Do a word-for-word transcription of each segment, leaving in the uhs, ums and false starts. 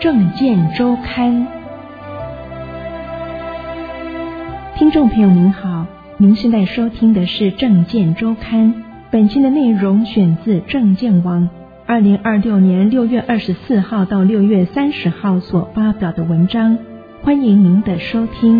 政见周刊。听众朋友您好，您现在收听的是政见周刊，本期的内容选自政见网二零二六年六月二十四号到六月三十号所发表的文章，欢迎您的收听。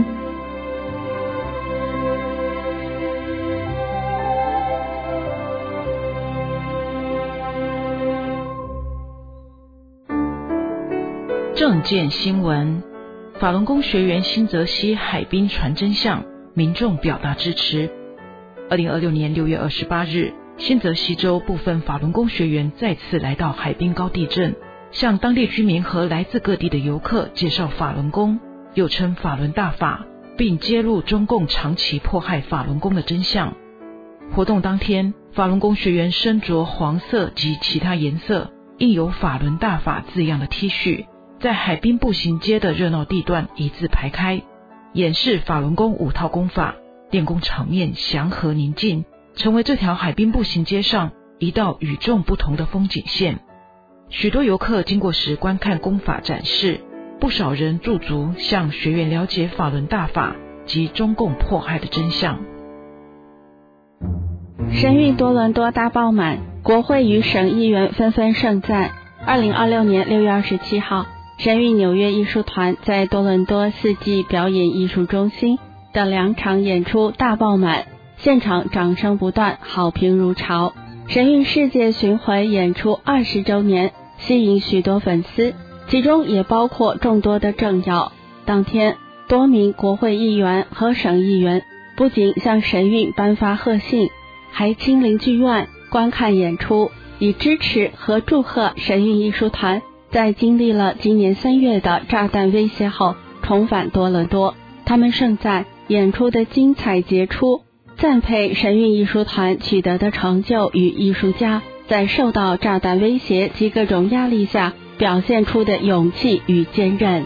政见新闻：法轮功学员新泽西海滨传真相，民众表达支持。二零二六年六月二十八日，新泽西州部分法轮功学员再次来到海滨高地镇，向当地居民和来自各地的游客介绍法轮功，又称法轮大法，并揭露中共长期迫害法轮功的真相。活动当天，法轮功学员身着黄色及其他颜色印有法轮大法字样的 T 恤，在海滨步行街的热闹地段一字排开，演示法轮功五套功法，练功场面祥和宁静，成为这条海滨步行街上一道与众不同的风景线。许多游客经过时观看功法展示，不少人驻足向学员了解法轮大法及中共迫害的真相。 神韵多伦多大爆满，国会与省议员纷纷盛赞。二零二六年六月二十七号，神韵纽约艺术团在多伦多四季表演艺术中心的两场演出大爆满，现场掌声不断，好评如潮。神韵世界巡回演出二十周年，吸引许多粉丝，其中也包括众多的政要。当天，多名国会议员和省议员不仅向神韵颁发贺信，还亲临剧院观看演出，以支持和祝贺神韵艺术团在经历了今年三月的炸弹威胁后重返多伦多。他们盛赞演出的精彩杰出，赞佩神韵艺术团取得的成就与艺术家在受到炸弹威胁及各种压力下表现出的勇气与坚韧。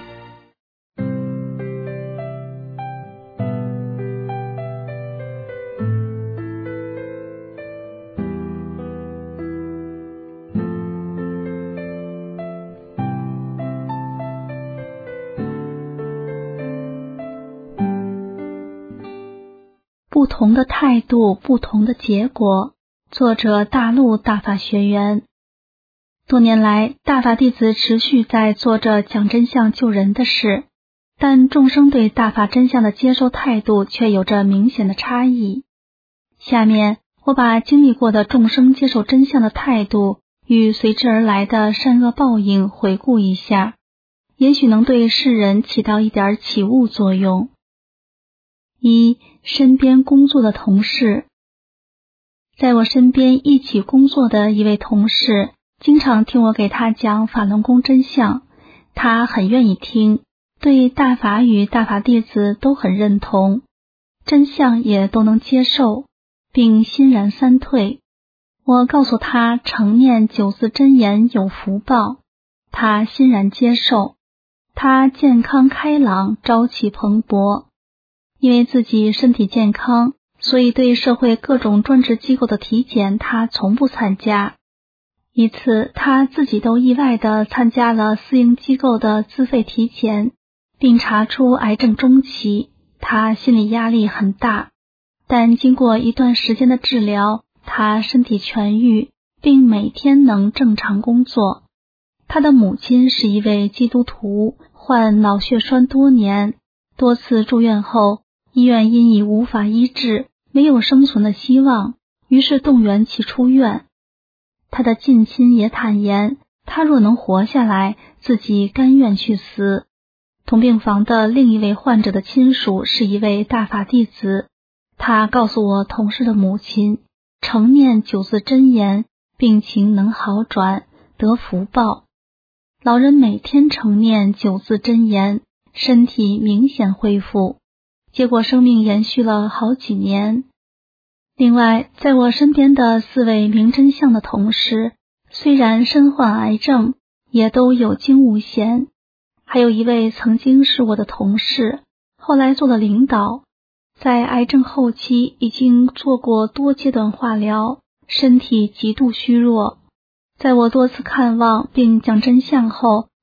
不同的态度，不同的结果。作者：大陆大法学员。多年来，大法弟子持续在做着讲真相救人的事，但众生对大法真相的接受态度却有着明显的差异。下面我把经历过的众生接受真相的态度与随之而来的善恶报应回顾一下，也许能对世人起到一点启悟作用。一、身边工作的同事。在我身边一起工作的一位同事，经常听我给他讲法轮功真相，他很愿意听，对大法与大法弟子都很认同，真相也都能接受，并欣然三退。我告诉他常念九字真言有福报，他欣然接受，他健康开朗，朝气蓬勃。因为自己身体健康，所以对社会各种专职机构的体检他从不参加。一次他自己都意外地参加了私营机构的自费体检，并查出癌症中期，他心理压力很大，但经过一段时间的治疗，他身体痊愈，并每天能正常工作。他的母亲是一位基督徒，患脑血栓多年，多次住院后，医院因已无法医治，没有生存的希望，于是动员其出院。他的近亲也坦言，他若能活下来，自己甘愿去死。同病房的另一位患者的亲属是一位大法弟子，他告诉我同事的母亲，常念九字真言，病情能好转，得福报。老人每天常念九字真言，身体明显恢复，结果生命延续了好几年。另外，在我身边的四位明真相的同事，虽然身患癌症，也都有惊无险。还有一位曾经是我的同事，后来做了领导，在癌症后期已经做过多阶段化疗，身体极度虚弱。在我多次看望并讲真相后，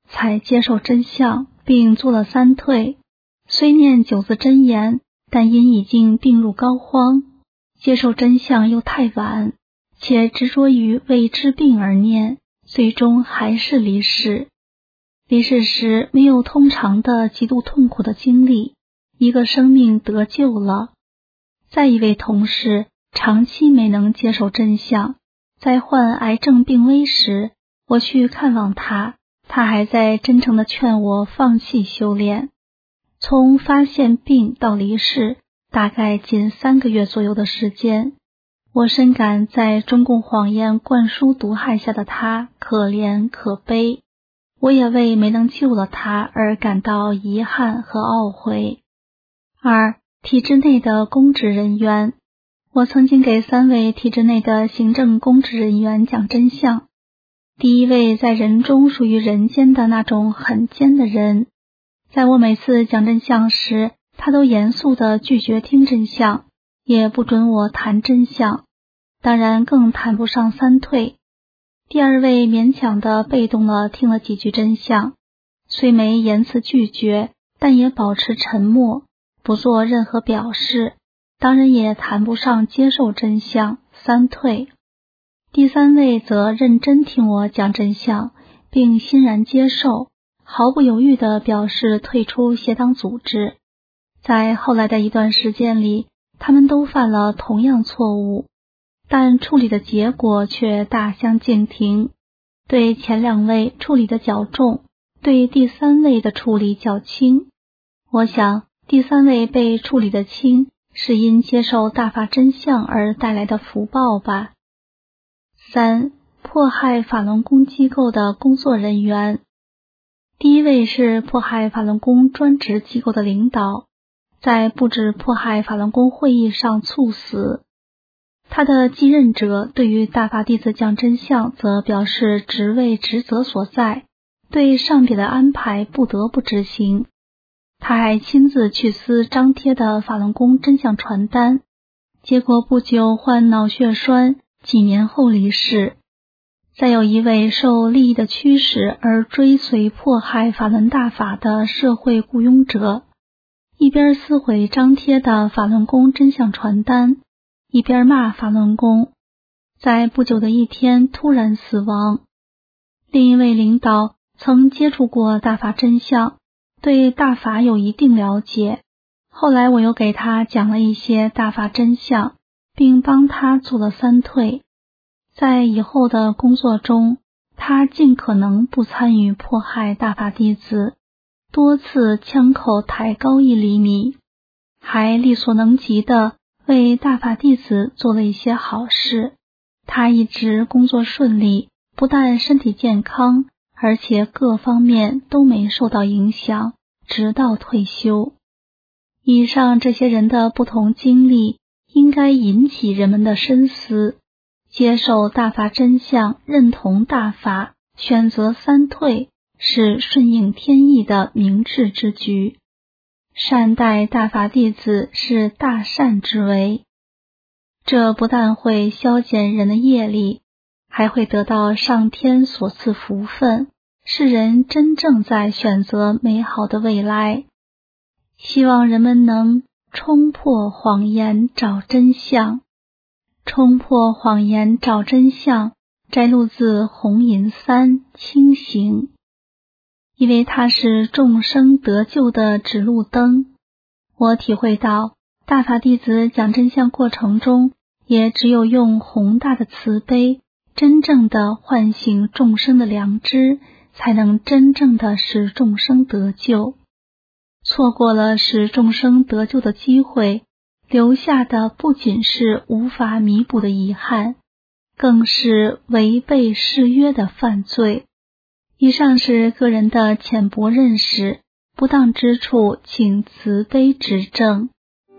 才接受真相，并做了三退。虽念九字真言，但因已经病入膏肓，接受真相又太晚，且执着于为治病而念，最终还是离世。离世时没有通常的极度痛苦的经历，一个生命得救了。再一位同事长期没能接受真相，在患癌症病危时，我去看望他，他还在真诚地劝我放弃修炼。从发现病到离世，大概仅三个月左右的时间，我深感在中共谎言灌输毒害下的他可怜可悲，我也为没能救了他而感到遗憾和懊悔。二、体制内的公职人员。我曾经给三位体制内的行政公职人员讲真相。第一位在人中属于人间的那种很尖的人，在我每次讲真相时，他都严肃地拒绝听真相，也不准我谈真相，当然更谈不上三退。第二位勉强地被动地听了几句真相，虽没言辞拒绝，但也保持沉默，不做任何表示，当然也谈不上接受真相，三退。第三位则认真听我讲真相，并欣然接受，毫不犹豫地表示退出邪党组织。在后来的一段时间里，他们都犯了同样错误，但处理的结果却大相径庭。对前两位处理的较重，对第三位的处理较轻。我想第三位被处理的轻，是因接受大法真相而带来的福报吧。三、迫害法轮功机构的工作人员。第一位是迫害法轮功专职机构的领导，在布置迫害法轮功会议上猝死。他的继任者对于大法弟子讲真相则表示职位职责所在，对上边的安排不得不执行。他还亲自去撕张贴的法轮功真相传单，结果不久患脑血栓，几年后离世。再有一位受利益的驱使而追随迫害法轮大法的社会雇佣者，一边撕毁张贴的法轮功真相传单，一边骂法轮功，在不久的一天突然死亡。另一位领导曾接触过大法真相，对大法有一定了解，后来我又给他讲了一些大法真相，并帮他做了三退。在以后的工作中，他尽可能不参与迫害大法弟子，多次枪口抬高一厘米，还力所能及的为大法弟子做了一些好事。他一直工作顺利，不但身体健康，而且各方面都没受到影响，直到退休。以上这些人的不同经历，应该引起人们的深思。接受大法真相，认同大法，选择三退，是顺应天意的明智之举。善待大法弟子是大善之为，这不但会消减人的业力，还会得到上天所赐福分，是人真正在选择美好的未来。希望人们能冲破谎言，找真相。冲破谎言，找真相，摘录自红银三清行，因为它是众生得救的指路灯。我体会到，大法弟子讲真相过程中，也只有用宏大的慈悲，真正的唤醒众生的良知，才能真正的使众生得救。错过了使众生得救的机会，留下的不仅是无法弥补的遗憾，更是违背誓约的犯罪。以上是个人的浅薄认识，不当之处请慈悲指正。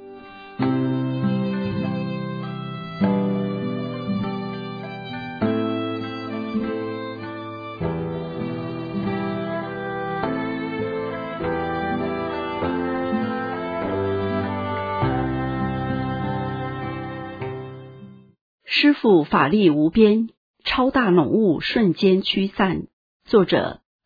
师父法力无边，超大浓雾瞬间驱散。作者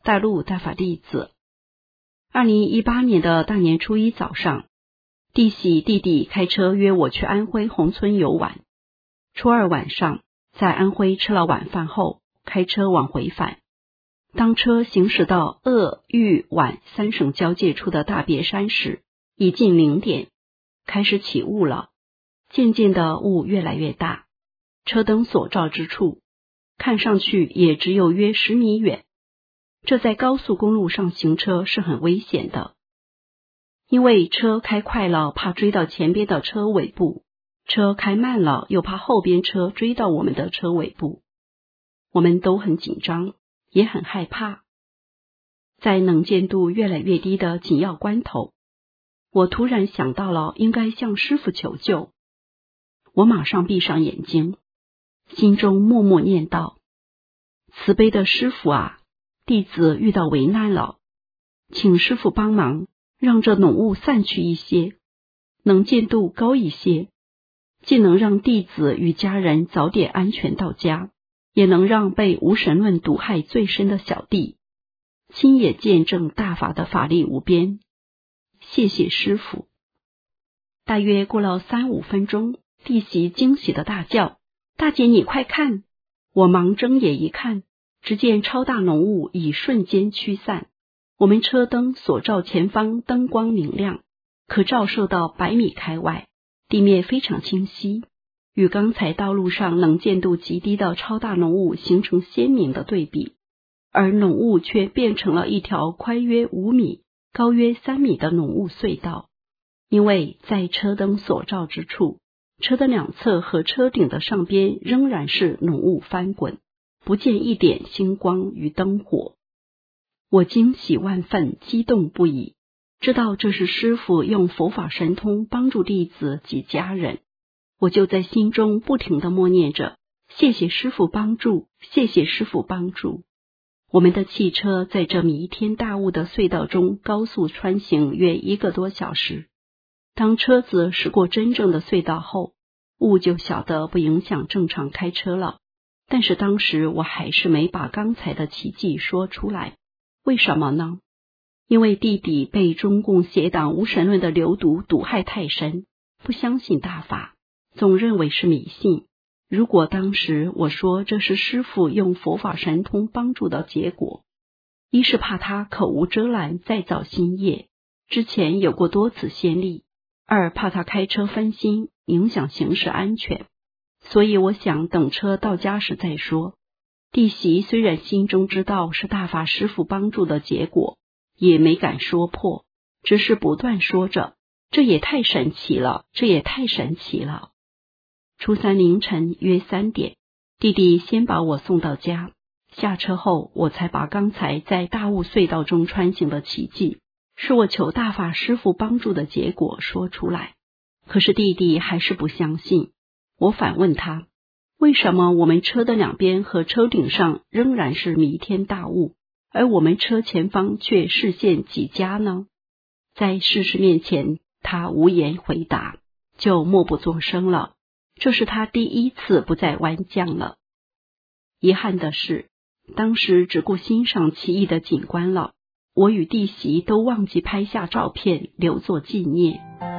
大陆大法弟子。二零一八年的大年初一早上，弟喜弟弟开车约我去安徽宏村游玩。初二晚上，在安徽吃了晚饭后，开车往回返。当车行驶到鄂豫皖三省交界处的大别山时，已近零点，开始起雾了。渐渐的雾越来越大，车灯所照之处，看上去也只有约十米远。这在高速公路上行车是很危险的，因为车开快了怕追到前边的车尾部，车开慢了又怕后边车追到我们的车尾部。我们都很紧张，也很害怕。在能见度越来越低的紧要关头，我突然想到了应该向师父求救。我马上闭上眼睛，心中默默念道：慈悲的师父啊，弟子遇到危难了，请师父帮忙，让这浓雾散去一些，能见度高一些，既能让弟子与家人早点安全到家，也能让被无神论毒害最深的小弟亲眼见证大法的法力无边。谢谢师父。大约过了三五分钟，弟媳惊喜的大叫：大姐你快看！我忙睁眼一看，只见超大浓雾已瞬间驱散，我们车灯所照前方灯光明亮，可照射到百米开外，地面非常清晰，与刚才道路上能见度极低的超大浓雾形成鲜明的对比，而浓雾却变成了一条宽约五米、高约三米的浓雾隧道。因为在车灯所照之处，车的两侧和车顶的上边仍然是浓雾翻滚，不见一点星光与灯火。我惊喜万分，激动不已，知道这是师父用佛法神通帮助弟子及家人。我就在心中不停地默念着：谢谢师父帮助，谢谢师父帮助。我们的汽车在这弥天大雾的隧道中高速穿行约一个多小时。当车子驶过真正的隧道后，雾就小得不影响正常开车了。但是当时我还是没把刚才的奇迹说出来。为什么呢？因为弟弟被中共邪党无神论的流毒毒害太深，不相信大法，总认为是迷信。如果当时我说这是师父用佛法神通帮助的结果，一是怕他口无遮拦再造新业，之前有过多次先例；二怕他开车分心，影响行驶安全。所以我想等车到家时再说。弟媳虽然心中知道是大法师父帮助的结果，也没敢说破，只是不断说着：这也太神奇了，这也太神奇了。初三凌晨约三点，弟弟先把我送到家，下车后我才把刚才在大雾隧道中穿行的奇迹，是我求大法师父帮助的结果说出来。可是弟弟还是不相信。我反问他：为什么我们车的两边和车顶上仍然是弥天大雾，而我们车前方却视线极佳呢？在事实面前，他无言回答，就默不作声了。这是他第一次不再顽犟了。遗憾的是，当时只顾欣赏奇异的景观了，我与弟媳都忘记拍下照片留作纪念。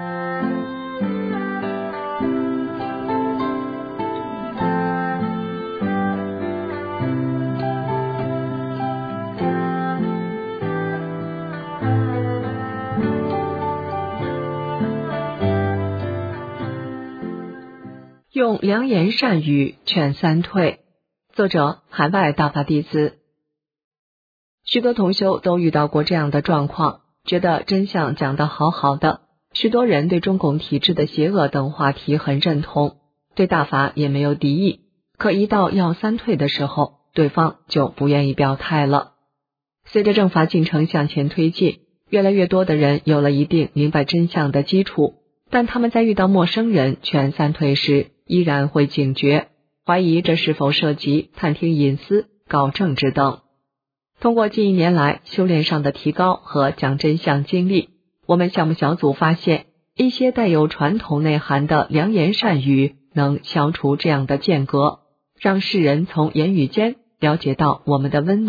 用良言善语劝三退。作者：海外大法弟子。许多同修都遇到过这样的状况，觉得真相讲得好好的，许多人对中共体制的邪恶等话题很认同，对大法也没有敌意，可一到要三退的时候，对方就不愿意表态了。随着正法进程向前推进，越来越多的人有了一定明白真相的基础，但他们在遇到陌生人劝三退时，依然会警觉，怀疑这是否涉及探听隐私、搞政治等。通过近一年来修炼上的提高和讲真相经历，我们项目小组发现，一些带有传统内涵的良言善语能消除这样的间隔，让世人从言语间了解到我们的温暖，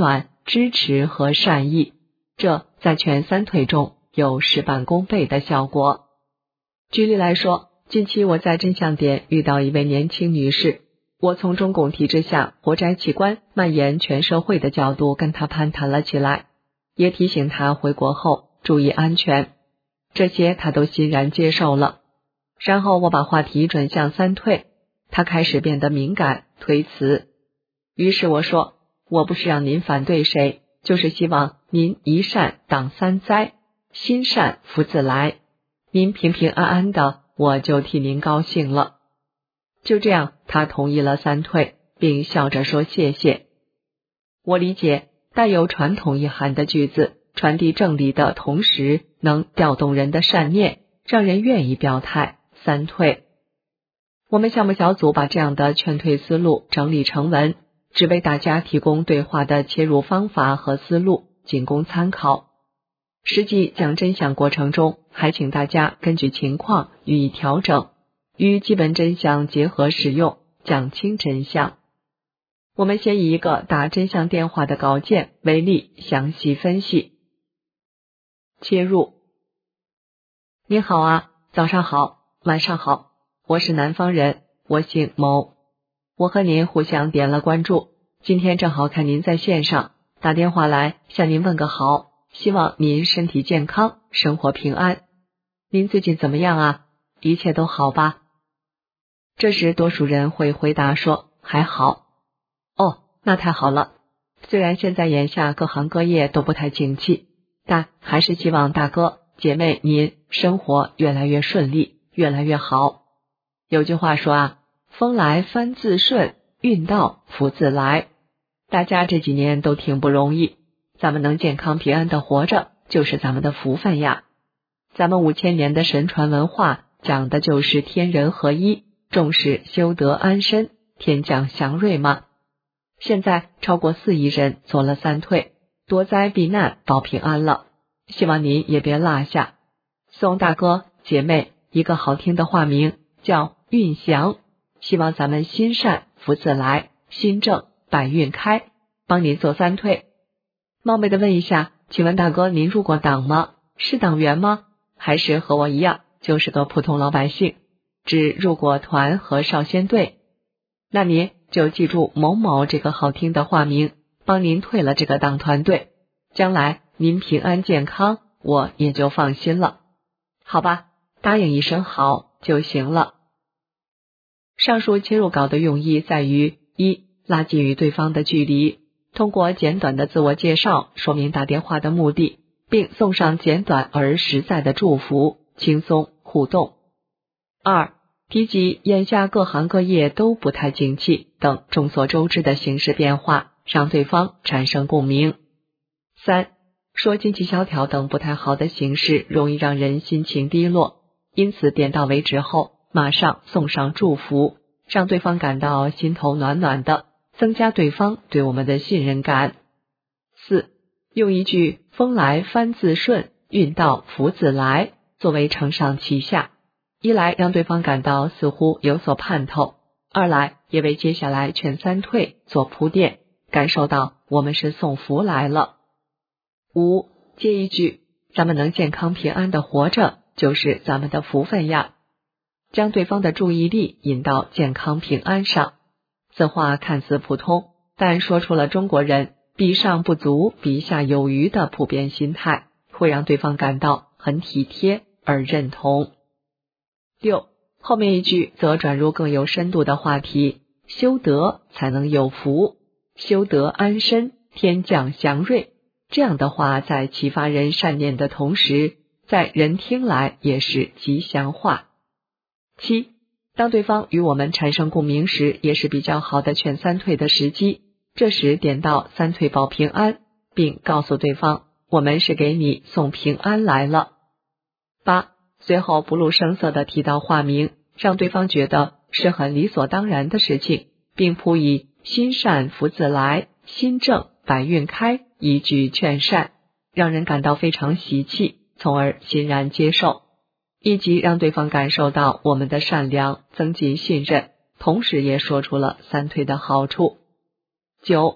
支持和善意，这在劝三退中有事半功倍的效果。举例来说，近期我在真相点遇到一位年轻女士，我从中共体制下活摘器官蔓延全社会的角度跟她攀谈了起来，也提醒她回国后注意安全，这些她都欣然接受了。然后我把话题转向三退，她开始变得敏感推辞。于是我说，我不是让您反对谁，就是希望您一善挡三灾，心善福自来，您平平安安的，我就替您高兴了。就这样，他同意了三退，并笑着说谢谢。我理解带有传统意涵的句子传递正理的同时，能调动人的善念，让人愿意表态。三退，我们项目小组把这样的劝退思路整理成文，只为大家提供对话的切入方法和思路，仅供参考。实际讲真相过程中，还请大家根据情况予以调整，与基本真相结合使用，讲清真相。我们先以一个打真相电话的稿件为例，详细分析。切入。你好啊，早上好，晚上好，我是南方人，我姓某，我和您互相点了关注，今天正好看您在线上，打电话来向您问个好，希望您身体健康，生活平安。您最近怎么样啊？一切都好吧？这时多数人会回答说还好。哦，那太好了。虽然现在眼下各行各业都不太景气，但还是希望大哥姐妹您生活越来越顺利，越来越好。有句话说啊，风来帆自顺，运到福自来。大家这几年都挺不容易，咱们能健康平安的活着，就是咱们的福分呀。咱们五千年的神传文化讲的就是天人合一，重视修德安身，天降祥瑞嘛。现在超过四亿人做了三退，多灾避难保平安了，希望您也别落下。送大哥姐妹一个好听的话名，叫运祥，希望咱们心善福自来，心正百运开，帮您做三退。冒昧的问一下，请问大哥您入过党吗？是党员吗？还是和我一样就是个普通老百姓，只入过团和少先队？那您就记住某某这个好听的话名，帮您退了这个党团队，将来您平安健康，我也就放心了。好吧，答应一声好就行了。上述切入稿的用意在于：一、拉近与对方的距离，通过简短的自我介绍说明打电话的目的，并送上简短而实在的祝福，轻松互动。二、提及眼下各行各业都不太景气等众所周知的形势变化，让对方产生共鸣。三、说经济萧条等不太好的形势容易让人心情低落，因此点到为止后马上送上祝福，让对方感到心头暖暖的，增加对方对我们的信任感。四、用一句风来帆自顺，运到福自来作为承上启下，一来让对方感到似乎有所盼头，二来也为接下来劝三退做铺垫，感受到我们是送福来了。五、接一句咱们能健康平安的活着，就是咱们的福分呀，将对方的注意力引到健康平安上。此话看似普通，但说出了中国人比上不足，比下有余的普遍心态，会让对方感到很体贴而认同。六、后面一句则转入更有深度的话题，修德才能有福，修德安身，天降祥瑞。这样的话在启发人善念的同时，在人听来也是吉祥话。七、当对方与我们产生共鸣时，也是比较好的劝三退的时机，这时点到三退保平安，并告诉对方我们是给你送平安来了。八、随后不露声色地提到话名，让对方觉得是很理所当然的事情，并辅以心善福自来，心正百运开一句劝善，让人感到非常喜气，从而欣然接受，以及让对方感受到我们的善良，增进信任，同时也说出了三退的好处。九、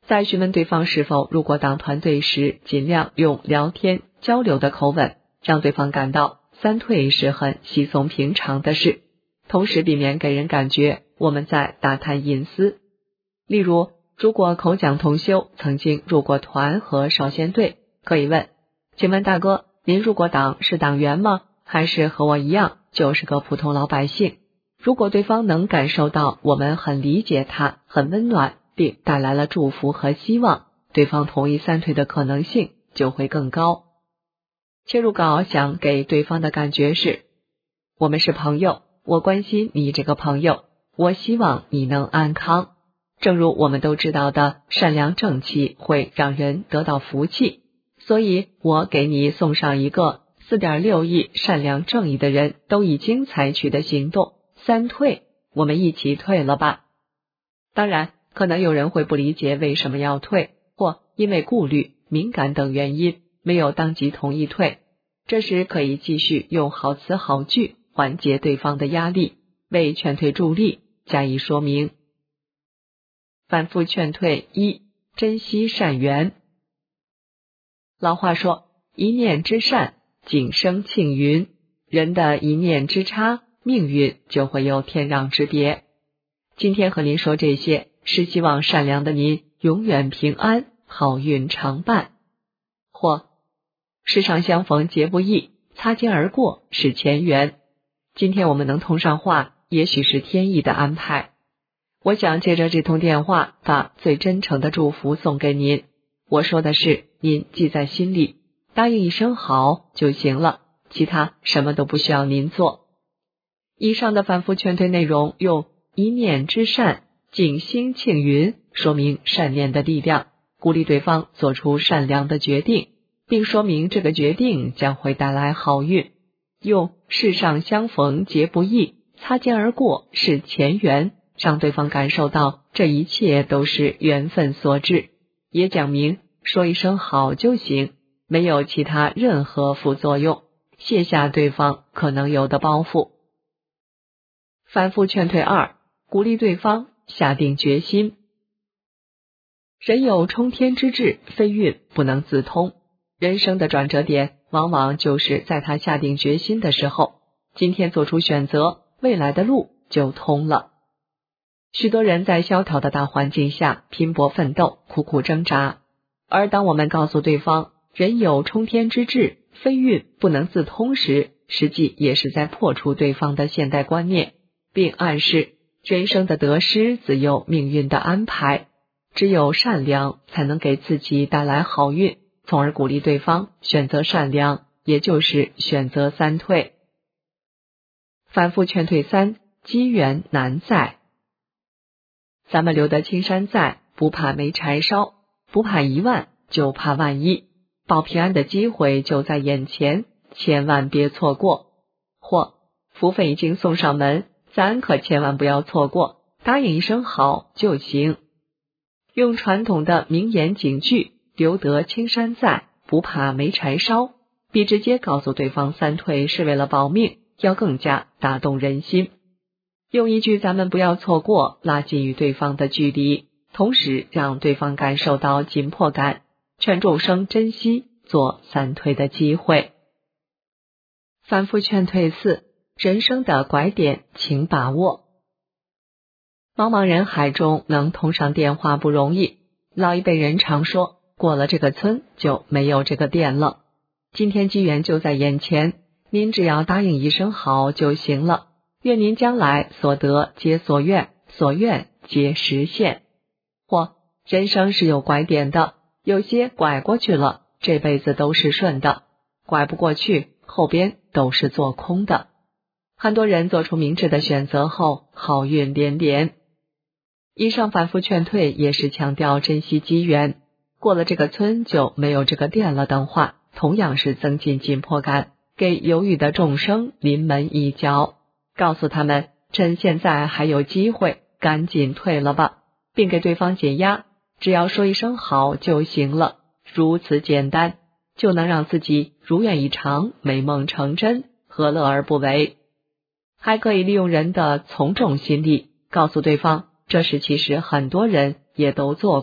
在询问对方是否入过党团队时，尽量用聊天交流的口吻，让对方感到三退是很稀松平常的事，同时避免给人感觉我们在打探隐私。例如，如果口讲同修曾经入过团和少先队，可以问：请问大哥，您入过党是党员吗？还是和我一样就是个普通老百姓？如果对方能感受到我们很理解他，很温暖，并带来了祝福和希望，对方同意三退的可能性就会更高。切入稿想给对方的感觉是：我们是朋友，我关心你这个朋友，我希望你能安康。正如我们都知道的，善良正气会让人得到福气，所以我给你送上一个 四点六亿善良正义的人都已经采取的行动，三退，我们一起退了吧。当然，可能有人会不理解为什么要退，或因为顾虑、敏感等原因没有当即同意退，这时可以继续用好词好句缓解对方的压力，为劝退助力加以说明。反复劝退一，珍惜善缘。老话说，一念之善，景生庆云，人的一念之差，命运就会有天壤之别。今天和您说这些，是希望善良的您永远平安，好运常伴。或世上相逢结不易，擦肩而过是前缘。今天我们能通上话，也许是天意的安排。我想借着这通电话，把最真诚的祝福送给您。我说的是，您记在心里，答应一声好就行了，其他什么都不需要您做。以上的反复劝退内容，用一念之善，景星庆云，说明善念的力量，鼓励对方做出善良的决定，并说明这个决定将会带来好运。用世上相逢结不易，擦肩而过是前缘，让对方感受到这一切都是缘分所致，也讲明说一声好就行，没有其他任何副作用，卸下对方可能有的包袱。反复劝退二，鼓励对方下定决心。人有冲天之志，非运不能自通。人生的转折点往往就是在他下定决心的时候，今天做出选择，未来的路就通了。许多人在萧条的大环境下拼搏奋斗，苦苦挣扎，而当我们告诉对方人有冲天之志，非运不能自通时，实际也是在破除对方的现代观念，并暗示人生的得失自有命运的安排，只有善良才能给自己带来好运，从而鼓励对方选择善良，也就是选择三退。反复劝退三，机缘难在。咱们留得青山在，不怕没柴烧，不怕一万，就怕万一。保平安的机会就在眼前，千万别错过。或福分已经送上门，咱可千万不要错过，答应一声好就行。用传统的名言警句，留得青山在，不怕没柴烧，比直接告诉对方三退是为了保命，要更加打动人心。用一句咱们不要错过，拉近与对方的距离，同时让对方感受到紧迫感，劝众生珍惜做三退的机会。反复劝退四，人生的拐点请把握。茫茫人海中能通上电话不容易，老一辈人常说，过了这个村就没有这个店了。今天机缘就在眼前，您只要答应一声好就行了，愿您将来所得皆所愿，所愿皆实现。或人生是有拐点的，有些拐过去了，这辈子都是顺的，拐不过去，后边都是做空的。很多人做出明智的选择后，好运连连。以上反复劝退也是强调珍惜机缘，过了这个村就没有这个店了等话，同样是增进紧迫感，给犹豫的众生临门一脚，告诉他们趁现在还有机会，赶紧退了吧，并给对方减压，只要说一声好就行了，如此简单，就能让自己如愿以偿，美梦成真，何乐而不为。还可以利用人的从众心理，告诉对方这事其实很多人也都做过，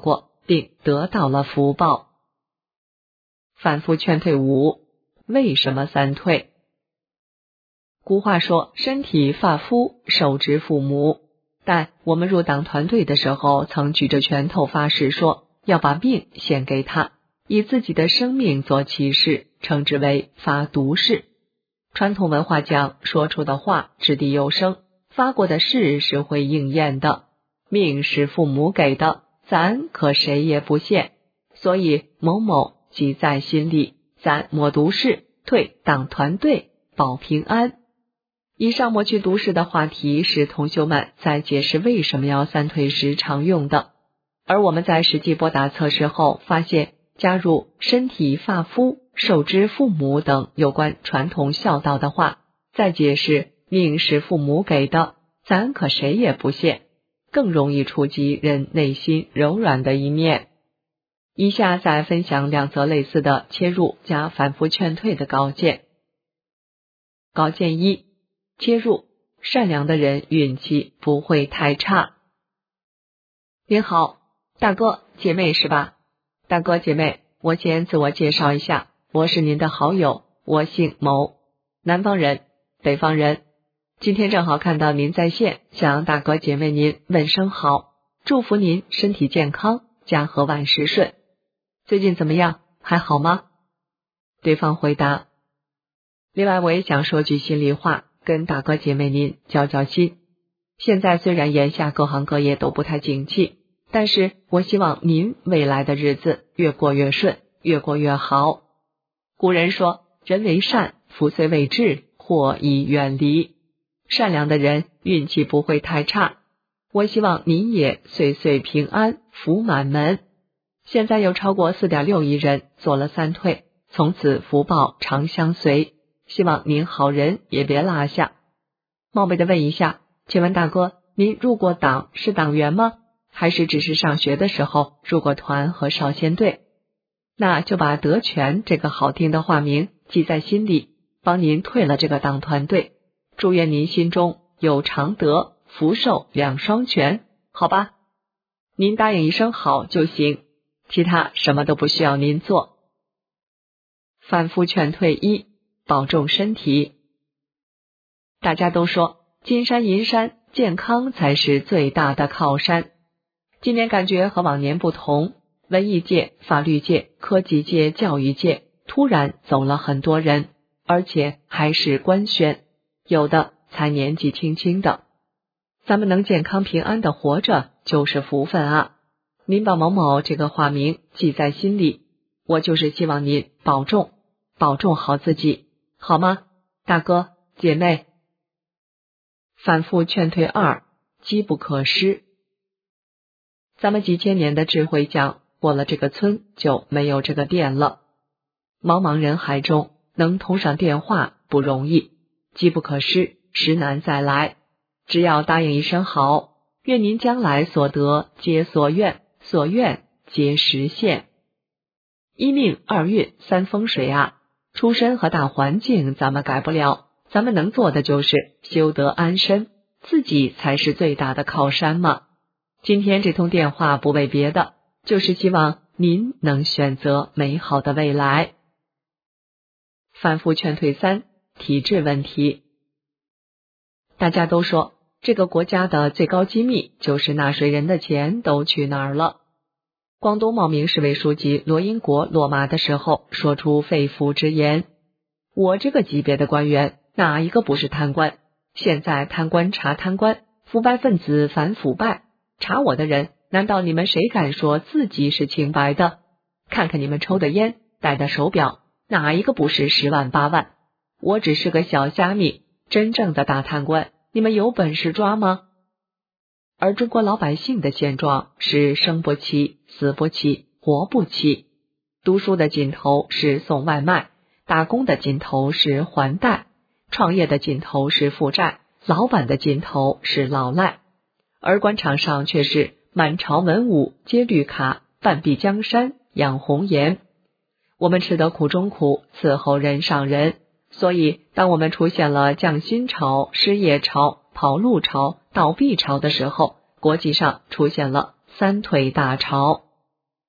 并得到了福报。反复劝退五，为什么三退？古话说身体发肤受之父母，但我们入党团队的时候曾举着拳头发誓说要把命献给他，以自己的生命做起誓，称之为发毒誓。传统文化讲说出的话掷地有声，发过的誓是会应验的，命是父母给的，咱可谁也不献，所以某某记在心里，咱莫毒誓，退党团队保平安。以上抹去毒誓的话题是同修们在解释为什么要三退时常用的，而我们在实际拨打测试后发现，加入身体发肤受之父母等有关传统孝道的话，再解释命是父母给的，咱可谁也不献，更容易触及人内心柔软的一面。以下再分享两则类似的切入加反复劝退的稿件。稿件一，切入，善良的人运气不会太差。您好，大哥姐妹是吧？大哥姐妹，我先自我介绍一下，我是您的好友，我姓某，南方人，北方人。今天正好看到您在线，向大哥姐妹您问声好，祝福您身体健康，家和万事顺。最近怎么样？还好吗？对方回答。另外我也想说句心里话，跟大哥姐妹您交交心。现在虽然眼下各行各业都不太景气，但是我希望您未来的日子越过越顺，越过越好。古人说，人为善，福虽未至，祸已远离。善良的人运气不会太差，我希望您也岁岁平安，福满门。现在有超过 四点六亿人做了三退，从此福报常相随，希望您好人也别落下。冒昧的问一下，请问大哥，您入过党是党员吗？还是只是上学的时候入过团和少先队？那就把德全这个好听的化名记在心里，帮您退了这个党团队。祝愿您心中有常德福寿两双全，好吧？您答应一声好就行，其他什么都不需要您做。反复劝退一，保重身体。大家都说金山银山，健康才是最大的靠山。今年感觉和往年不同，文艺界、法律界、科技界、教育界突然走了很多人，而且还是官宣，有的才年纪轻轻的。咱们能健康平安的活着就是福分啊！您把某某这个化名记在心里，我就是希望您保重，保重好自己，好吗？大哥姐妹。反复劝退二，机不可失。咱们几千年的智慧讲，过了这个村就没有这个店了。茫茫人海中能通上电话不容易，机不可失，时难再来。只要答应一声好，愿您将来所得皆所愿，所愿皆实现。一命二运三风水啊，出身和大环境咱们改不了，咱们能做的就是修得安身，自己才是最大的靠山嘛。今天这通电话不为别的，就是希望您能选择美好的未来。反复劝退三，体制问题。大家都说这个国家的最高机密就是纳税人的钱都去哪儿了。广东茂名市委书记罗英国落马的时候说出肺腑之言，我这个级别的官员哪一个不是贪官？现在贪官查贪官，腐败分子反腐败，查我的人难道你们谁敢说自己是清白的？看看你们抽的烟戴的手表，哪一个不是十万八万？我只是个小虾米，真正的大贪官你们有本事抓吗？而中国老百姓的现状是生不起，死不起，活不起。读书的尽头是送外卖，打工的尽头是还贷，创业的尽头是负债，老板的尽头是老赖。而官场上却是满朝文武皆绿卡，半壁江山养红颜。我们吃得苦中苦，伺候人上人。所以当我们出现了降薪潮、失业潮、跑路潮、倒闭潮的时候，国际上出现了三退大潮。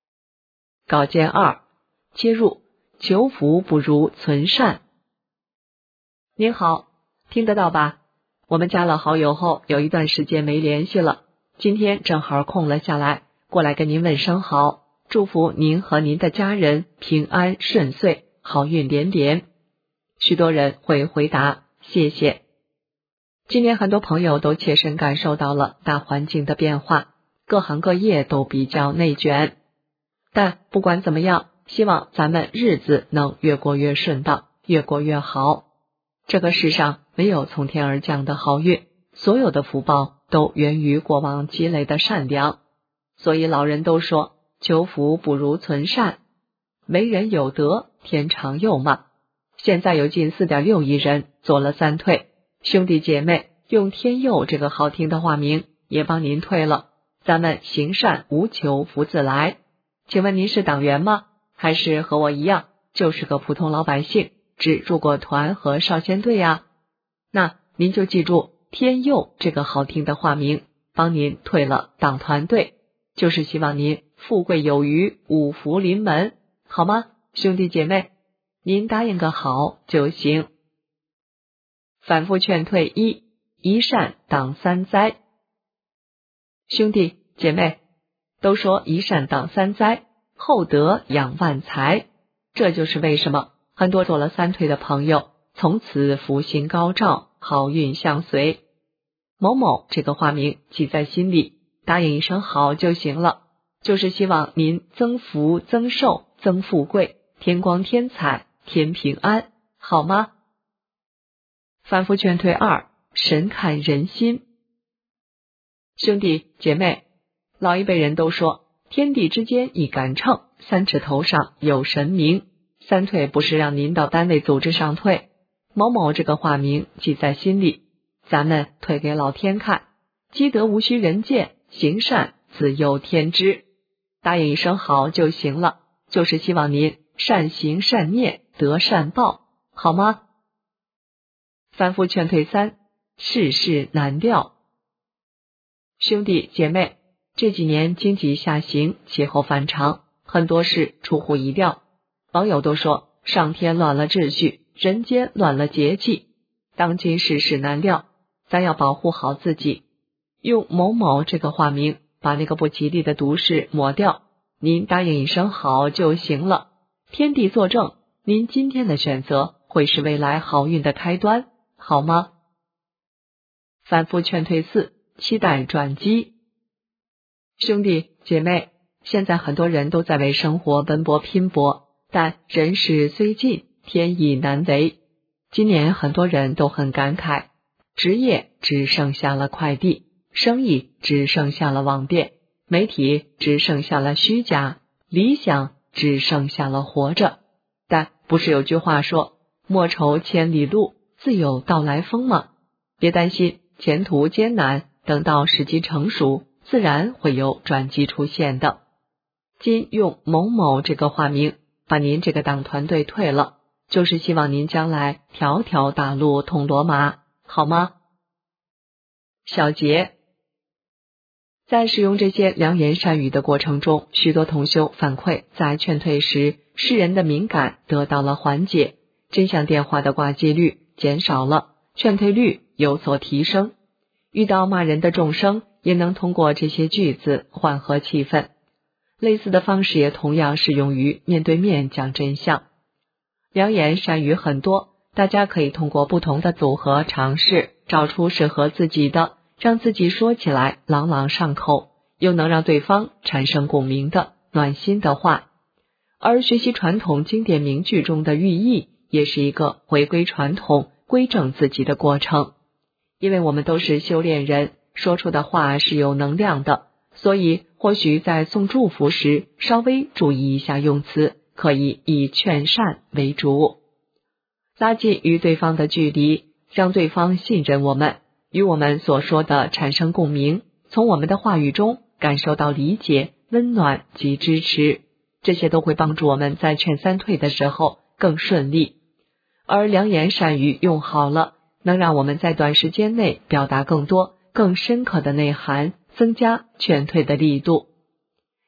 稿件二，切入，求福不如存善。您好，听得到吧？我们加了好友后，有一段时间没联系了，今天正好空了下来，过来跟您问声好，祝福您和您的家人平安顺遂，好运连连。许多人会回答谢谢。今年很多朋友都切身感受到了大环境的变化，各行各业都比较内卷，但不管怎么样，希望咱们日子能越过越顺当，越过越好。这个世上没有从天而降的好运，所有的福报都源于过往积累的善良。所以老人都说，求福不如存善，为人有德，天长佑嘛。现在有近 四点六亿人做了三退，兄弟姐妹用天佑这个好听的话名也帮您退了，咱们行善无求福自来。请问您是党员吗？还是和我一样就是个普通老百姓，只入过团和少先队呀？那您就记住天佑这个好听的话名，帮您退了党团队，就是希望您富贵有余，五福临门，好吗？兄弟姐妹，您答应个好就行。反复劝退一，一善挡三灾。兄弟姐妹，都说一善挡三灾，厚德养万财，这就是为什么很多做了三退的朋友从此福星高照，好运相随。某某这个话名记在心里，答应一声好就行了，就是希望您增福增寿增富贵，天光天彩天平安，好吗？反复劝退二，神看人心。兄弟姐妹，老一辈人都说天地之间一杆秤，三尺头上有神明。三退不是让您到单位组织上退，某某这个话名记在心里，咱们退给老天看，积德无需人见，行善自有天知。答应一声好就行了，就是希望您善行善念得善报，好吗？反复劝退三，世事难料。兄弟姐妹，这几年经济下行，气候反常，很多事出乎意料。网友都说上天乱了秩序，人间乱了节气，当今世事难料，咱要保护好自己，用某某这个话名把那个不吉利的毒誓抹掉，您答应一声好就行了。天地作证，您今天的选择会是未来好运的开端，好吗？反复劝退四，期待转机。兄弟姐妹，现在很多人都在为生活奔波拼搏，但人事虽尽，天意难违。今年很多人都很感慨，职业只剩下了快递，生意只剩下了网店，媒体只剩下了虚假，理想只剩下了活着。但不是有句话说，莫愁千里路，自有到来风吗？别担心前途艰难，等到时机成熟，自然会有转机出现的。今用某某这个话名把您这个党团队退了，就是希望您将来条条大路通罗马，好吗？小结，在使用这些良言善语的过程中，许多同修反馈在劝退时，世人的敏感得到了缓解，真相电话的挂机率减少了，劝退率有所提升。遇到骂人的众生，也能通过这些句子缓和气氛。类似的方式也同样适用于面对面讲真相。良言善语很多，大家可以通过不同的组合尝试，找出适合自己的，让自己说起来朗朗上口，又能让对方产生共鸣的暖心的话。而学习传统经典名句中的寓意，也是一个回归传统、归正自己的过程。因为我们都是修炼人，说出的话是有能量的，所以或许在送祝福时稍微注意一下用词，可以以劝善为主，拉近与对方的距离，让对方信任我们，与我们所说的产生共鸣，从我们的话语中感受到理解、温暖及支持，这些都会帮助我们在劝三退的时候更顺利。而良言善语用好了，能让我们在短时间内表达更多、更深刻的内涵，增加劝退的力度。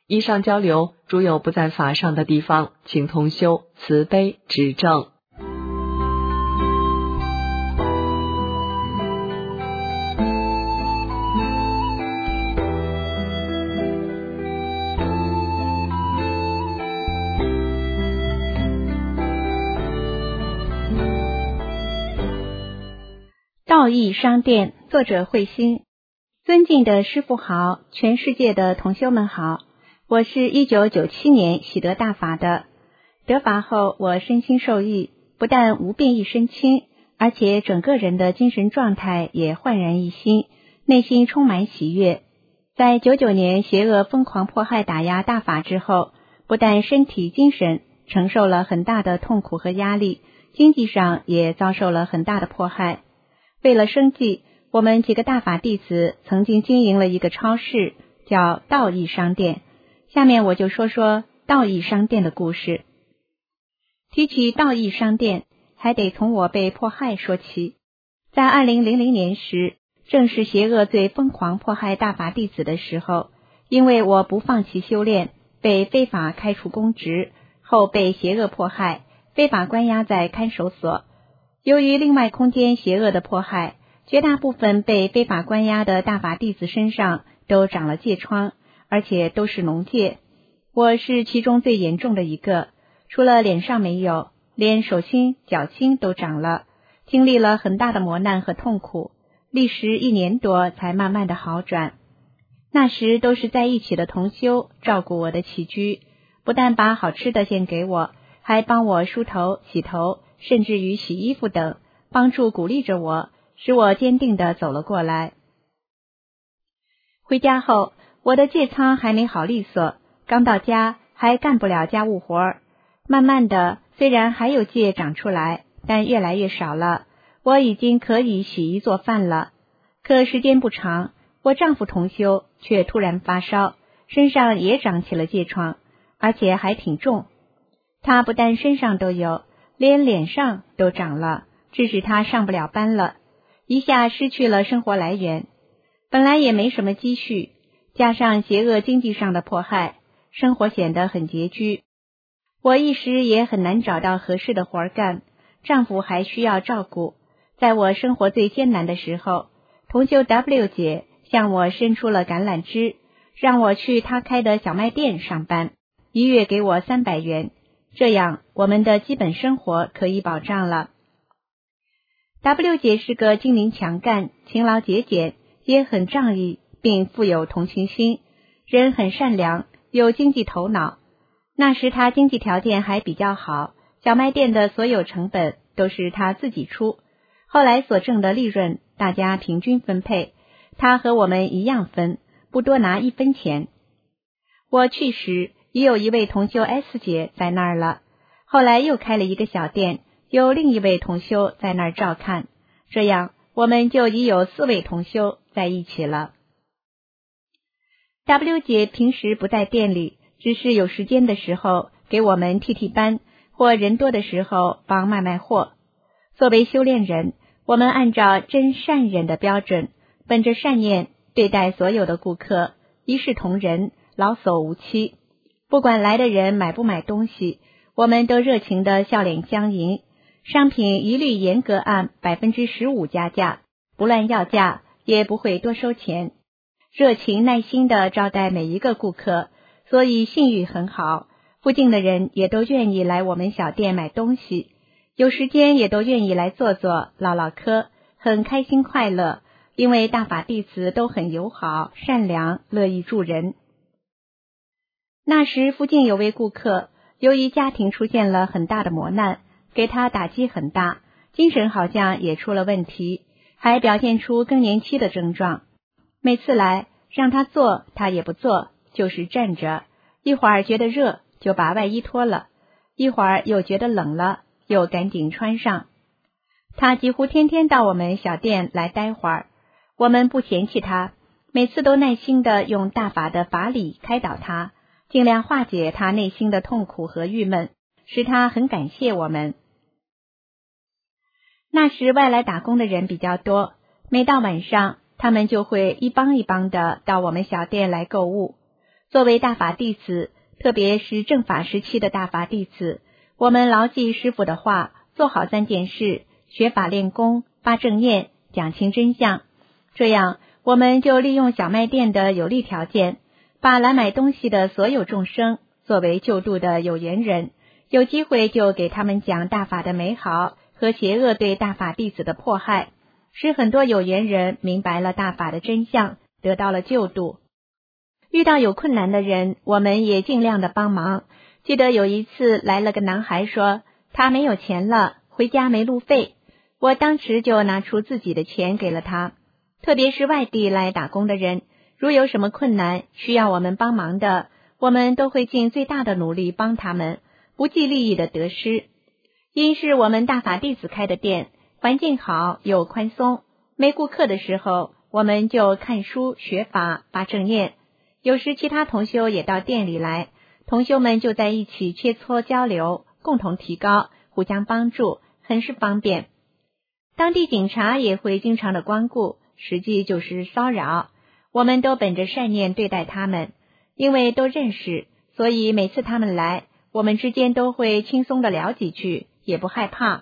以上交流如有不在法上的地方，请同修慈悲指正。 道义商店，作者慧心。尊敬的师父好，全世界的同修们好，我是一九九七年喜得大法的。得法后，我身心受益，不但无病一身轻，而且整个人的精神状态也焕然一新，内心充满喜悦。在九九年邪恶疯狂迫害打压大法之后，不但身体精神承受了很大的痛苦和压力，经济上也遭受了很大的迫害。为了生计，我们几个大法弟子曾经经营了一个超市，叫道义商店。下面我就说说道义商店的故事。提起道义商店，还得从我被迫害说起。在二零零零年时，正是邪恶最疯狂迫害大法弟子的时候，因为我不放弃修炼，被非法开除公职，后被邪恶迫害，非法关押在看守所。由于另外空间邪恶的迫害，绝大部分被非法关押的大法弟子身上都长了疥疮，而且都是脓疥。我是其中最严重的一个，除了脸上没有，连手心、脚心都长了，经历了很大的磨难和痛苦，历时一年多才慢慢的好转。那时都是在一起的同修照顾我的起居，不但把好吃的献给我，还帮我梳头、洗头，甚至于洗衣服等，帮助鼓励着我，使我坚定地走了过来。回家后，我的疥疮还没好利索，刚到家还干不了家务活儿。慢慢的，虽然还有疥长出来，但越来越少了，我已经可以洗衣做饭了。可时间不长，我丈夫同修却突然发烧，身上也长起了疥疮，而且还挺重。他不但身上都有，连脸上都长了，致使他上不了班了，一下失去了生活来源。本来也没什么积蓄，加上邪恶经济上的迫害，生活显得很拮据。我一时也很难找到合适的活干，丈夫还需要照顾。在我生活最艰难的时候，同修 W 姐向我伸出了橄榄枝，让我去她开的小卖店上班，一月给我三百元，这样我们的基本生活可以保障了。W 姐是个精明强干、勤劳节俭，也很仗义，并富有同情心，人很善良，有经济头脑。那时她经济条件还比较好，小卖店的所有成本都是她自己出，后来所挣的利润大家平均分配，她和我们一样分，不多拿一分钱。我去时已有一位同修 S 姐在那儿了，后来又开了一个小店，有另一位同修在那儿照看，这样我们就已有四位同修在一起了。W 姐平时不在店里，只是有时间的时候给我们替替班，或人多的时候帮卖卖货。作为修炼人，我们按照真善忍的标准，本着善念对待所有的顾客，一视同仁，老叟无欺。不管来的人买不买东西，我们都热情的笑脸相迎，商品一律严格按百分之十五加价，不乱要价，也不会多收钱。热情耐心的招待每一个顾客，所以信誉很好，附近的人也都愿意来我们小店买东西，有时间也都愿意来坐坐唠唠嗑，很开心快乐，因为大法弟子都很友好善良，乐意助人。那时附近有位顾客，由于家庭出现了很大的磨难，给他打击很大，精神好像也出了问题，还表现出更年期的症状。每次来让他坐他也不坐，就是站着，一会儿觉得热就把外衣脱了，一会儿又觉得冷了又赶紧穿上。他几乎天天到我们小店来待会儿，我们不嫌弃他，每次都耐心的用大法的法理开导他，尽量化解他内心的痛苦和郁闷，使他很感谢我们。那时外来打工的人比较多，每到晚上他们就会一帮一帮的到我们小店来购物， 作为大法弟子，特别是正法时期的大法弟子，我们牢记师父的话，做好三件事：学法练功、发正念、讲清真相。这样，我们就利用小卖店的有利条件，把来买东西的所有众生作为救度的有缘人，有机会就给他们讲大法的美好和邪恶对大法弟子的迫害，使很多有缘人明白了大法的真相，得到了救度。遇到有困难的人，我们也尽量的帮忙。记得有一次来了个男孩说他没有钱了，回家没路费，我当时就拿出自己的钱给了他。特别是外地来打工的人，如有什么困难需要我们帮忙的，我们都会尽最大的努力帮他们，不计利益的得失。因是我们大法弟子开的店，环境好又宽松，没顾客的时候，我们就看书学法发正念。有时其他同修也到店里来，同修们就在一起切磋交流，共同提高，互相帮助，很是方便。当地警察也会经常的光顾，实际就是骚扰，我们都本着善念对待他们，因为都认识，所以每次他们来，我们之间都会轻松的聊几句，也不害怕。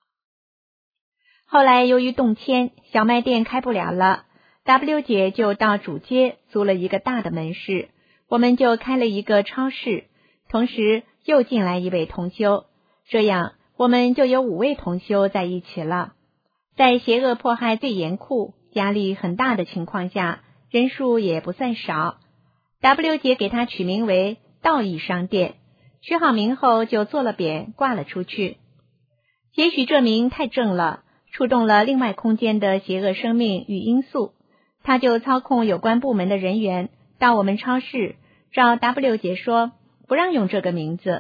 后来由于动迁，小卖店开不了了， W 姐就到主街租了一个大的门市，我们就开了一个超市，同时又进来一位同修，这样我们就有五位同修在一起了。在邪恶迫害最严酷、压力很大的情况下，人数也不算少。W 姐给它取名为道义商店，取好名后就做了匾挂了出去。也许这名太正了，触动了另外空间的邪恶生命与因素，他就操控有关部门的人员到我们超市找 W 姐说不让用这个名字。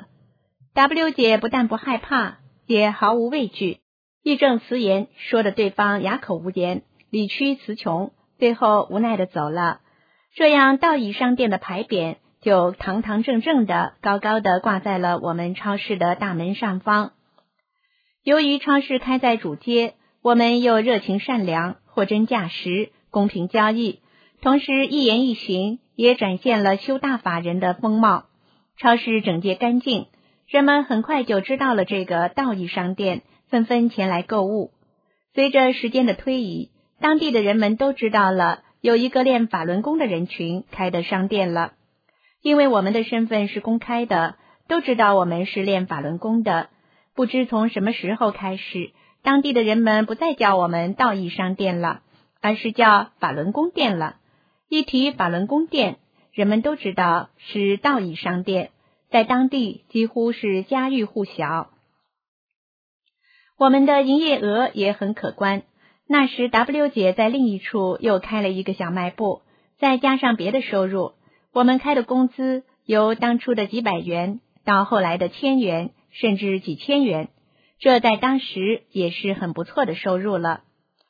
W 姐不但不害怕，也毫无畏惧，义正辞严，说的对方哑口无言，理屈词穷，最后无奈的走了。这样道义商店的牌匾就堂堂正正的高高的挂在了我们超市的大门上方。由于超市开在主街，我们又热情善良，货真价实，公平交易，同时一言一行也展现了修大法人的风貌。超市整洁干净，人们很快就知道了这个道义商店，纷纷前来购物。随着时间的推移，当地的人们都知道了有一个练法轮功的人群开的商店了。因为我们的身份是公开的，都知道我们是练法轮功的。不知从什么时候开始，当地的人们不再叫我们道义商店了，而是叫法轮功店了。一提法轮功店，人们都知道是道义商店，在当地几乎是家喻户晓。我们的营业额也很可观，那时 W 姐在另一处又开了一个小卖部，再加上别的收入，我们开的工资由当初的几百元到后来的千元甚至几千元，这在当时也是很不错的收入了。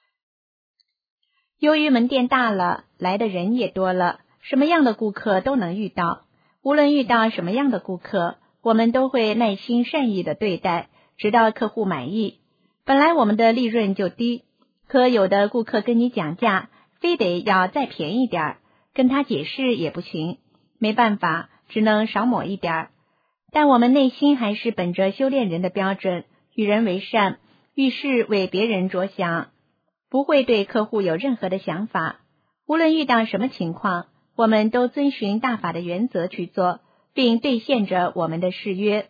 由于门店大了，来的人也多了，什么样的顾客都能遇到。无论遇到什么样的顾客，我们都会耐心善意的对待，直到客户满意。本来我们的利润就低，可有的顾客跟你讲价，非得要再便宜点，跟他解释也不行，没办法，只能少抹一点。但我们内心还是本着修炼人的标准，与人为善，遇事为别人着想，不会对客户有任何的想法。无论遇到什么情况，我们都遵循大法的原则去做，并兑现着我们的誓约。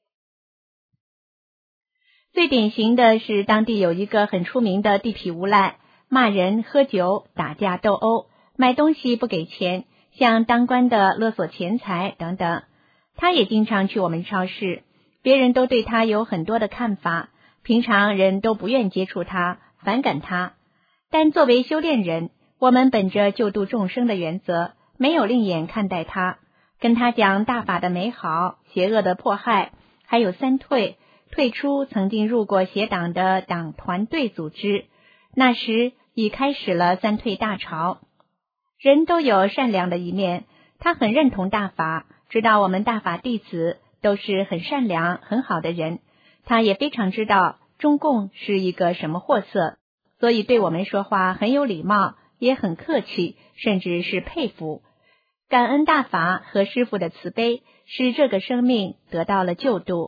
最典型的是当地有一个很出名的地痞无赖，骂人、喝酒、打架斗殴，买东西不给钱，向当官的勒索钱财等等。他也经常去我们超市，别人都对他有很多的看法，平常人都不愿接触他，反感他。但作为修炼人，我们本着救度众生的原则，没有另眼看待他，跟他讲大法的美好，邪恶的迫害，还有三退，退出曾经入过邪党的党团队组织。那时已开始了三退大潮。人都有善良的一面，他很认同大法，知道我们大法弟子都是很善良很好的人，他也非常知道中共是一个什么货色，所以对我们说话很有礼貌，也很客气，甚至是佩服， 感恩大法和师父的慈悲，使这个生命得到了救度。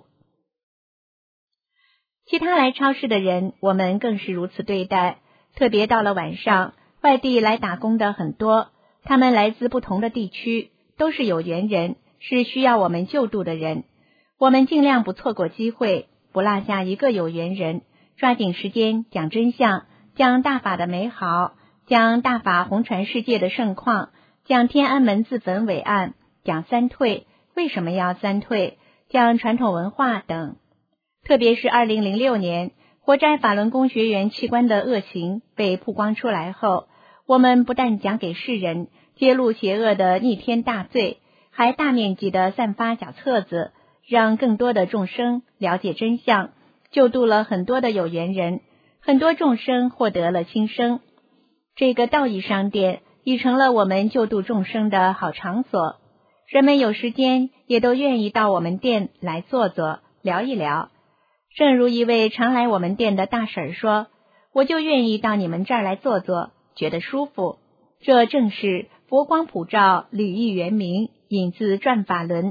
其他来超市的人，我们更是如此对待。特别到了晚上，外地来打工的很多，他们来自不同的地区，都是有缘人，是需要我们救度的人。我们尽量不错过机会，不落下一个有缘人，抓紧时间讲真相，讲大法的美好，讲大法弘传世界的盛况，讲天安门自焚伟案，讲三退，为什么要三退，讲传统文化等。特别是二零零六年活摘法轮功学员器官的恶行被曝光出来后，我们不但讲给世人揭露邪恶的逆天大罪，还大面积的散发小册子，让更多的众生了解真相，救度了很多的有缘人，很多众生获得了新生。这个道义商店已成了我们救度众生的好场所，人们有时间也都愿意到我们店来坐坐，聊一聊。正如一位常来我们店的大婶说，我就愿意到你们这儿来坐坐，觉得舒服。这正是佛光普照，礼义圆明，引自转法轮。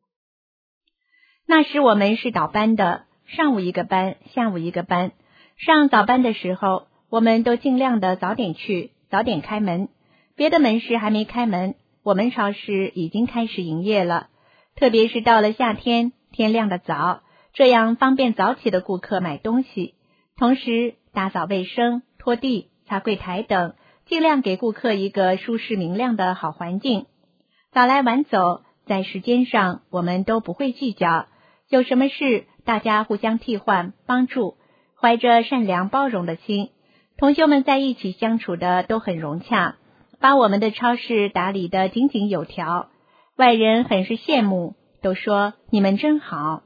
那时我们是倒班的，上午一个班，下午一个班。上早班的时候，我们都尽量的早点去，早点开门。别的门市还没开门，我们超市已经开始营业了。特别是到了夏天，天亮的早，这样方便早起的顾客买东西，同时打扫卫生、拖地、擦柜台等，尽量给顾客一个舒适明亮的好环境。早来晚走，在时间上我们都不会计较，有什么事大家互相替换帮助，怀着善良包容的心，同修们在一起相处的都很融洽，把我们的超市打理得井井有条，外人很是羡慕，都说你们真好。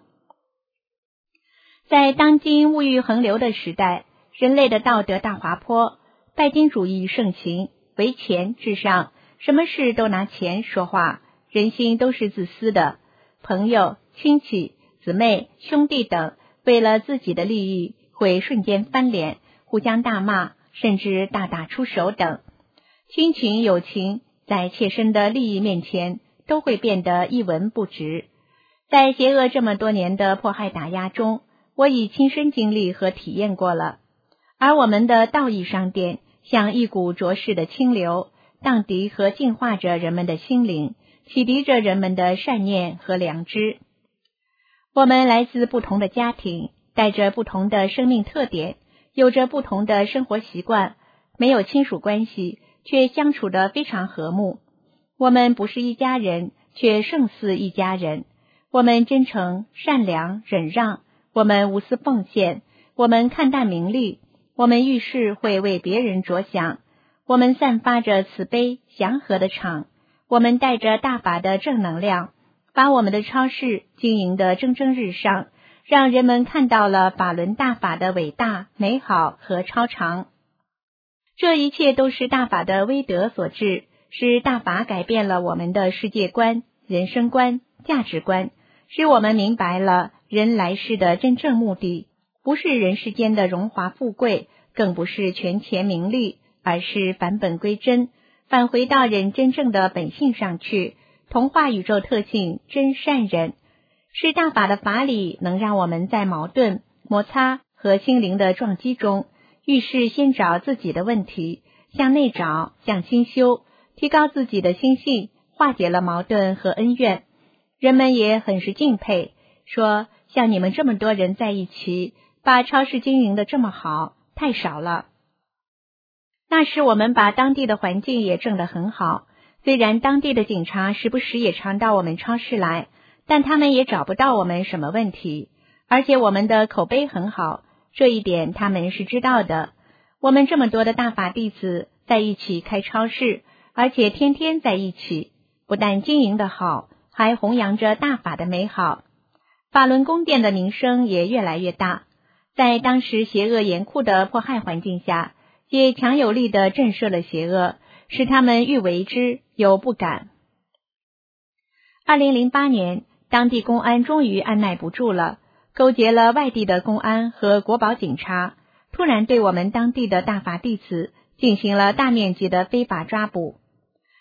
在当今物欲横流的时代，人类的道德大滑坡，拜金主义盛行，唯钱至上，什么事都拿钱说话，人心都是自私的。朋友、亲戚、姊妹、兄弟等为了自己的利益会瞬间翻脸，互相大骂，甚至大打出手等。亲情友情在切身的利益面前都会变得一文不值。在邪恶这么多年的迫害打压中，我已亲身经历和体验过了。而我们的道义商店像一股浊世的清流，荡涤和净化着人们的心灵，启迪着人们的善念和良知。我们来自不同的家庭，带着不同的生命特点，有着不同的生活习惯，没有亲属关系，却相处得非常和睦。我们不是一家人，却胜似一家人。我们真诚、善良、忍让，我们无私奉献，我们看淡名利，我们遇事会为别人着想，我们散发着慈悲祥和的场，我们带着大法的正能量，把我们的超市经营得蒸蒸日上，让人们看到了法轮大法的伟大、美好和超常。这一切都是大法的威德所致，是大法改变了我们的世界观、人生观、价值观，使我们明白了人来世的真正目的，不是人世间的荣华富贵，更不是权钱名利，而是返本归真，返回到人真正的本性上去，同化宇宙特性真善人。是大法的法理能让我们在矛盾、摩擦和心灵的撞击中，遇事先找自己的问题，向内找，向心修，提高自己的心性，化解了矛盾和恩怨。人们也很是敬佩，说像你们这么多人在一起，把超市经营的这么好，太少了。那时我们把当地的环境也正得很好，虽然当地的警察时不时也常到我们超市来，但他们也找不到我们什么问题，而且我们的口碑很好，这一点他们是知道的。我们这么多的大法弟子在一起开超市，而且天天在一起，不但经营得好，还弘扬着大法的美好。法轮宫殿的名声也越来越大，在当时邪恶严酷的迫害环境下，也强有力地震慑了邪恶，使他们欲为之又不敢。二零零八年，当地公安终于按耐不住了，勾结了外地的公安和国保警察，突然对我们当地的大法弟子进行了大面积的非法抓捕。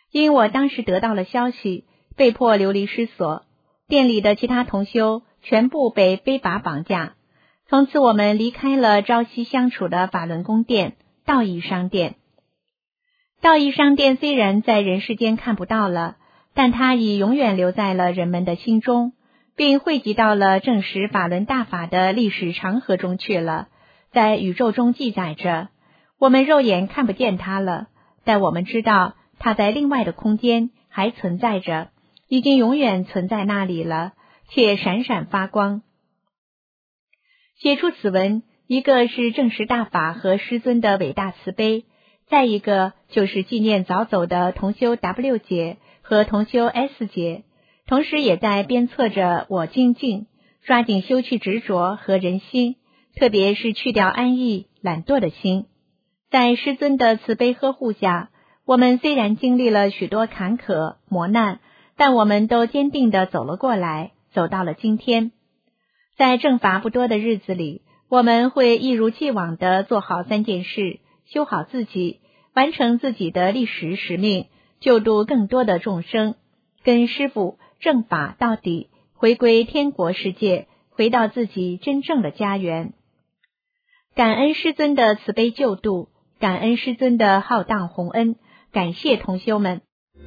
因我当时得到了消息，被迫流离失所，店里的其他同修全部被非法绑架。从此我们离开了朝夕相处的法轮宫店、道义商店。道义商店虽然在人世间看不到了，但它已永远留在了人们的心中，并汇集到了证实法轮大法的历史长河中去了，在宇宙中记载着。我们肉眼看不见它了，但我们知道它在另外的空间还存在着，已经永远存在那里了，且闪闪发光。写出此文，一个是证实大法和师尊的伟大慈悲，再一个就是纪念早走的同修 W 姐和同修 S 姐，同时也在鞭策着我精进，抓紧修去执着和人心，特别是去掉安逸懒惰的心。在师尊的慈悲呵护下，我们虽然经历了许多坎坷磨难，但我们都坚定地走了过来，走到了今天。在正法不多的日子里，我们会一如既往地做好三件事，修好自己，完成自己的历史使命，救度更多的众生，跟师父正法到底，回归天国世界，回到自己真正的家园。感恩师尊的慈悲救度，感恩师尊的浩荡宏恩，感谢同修们。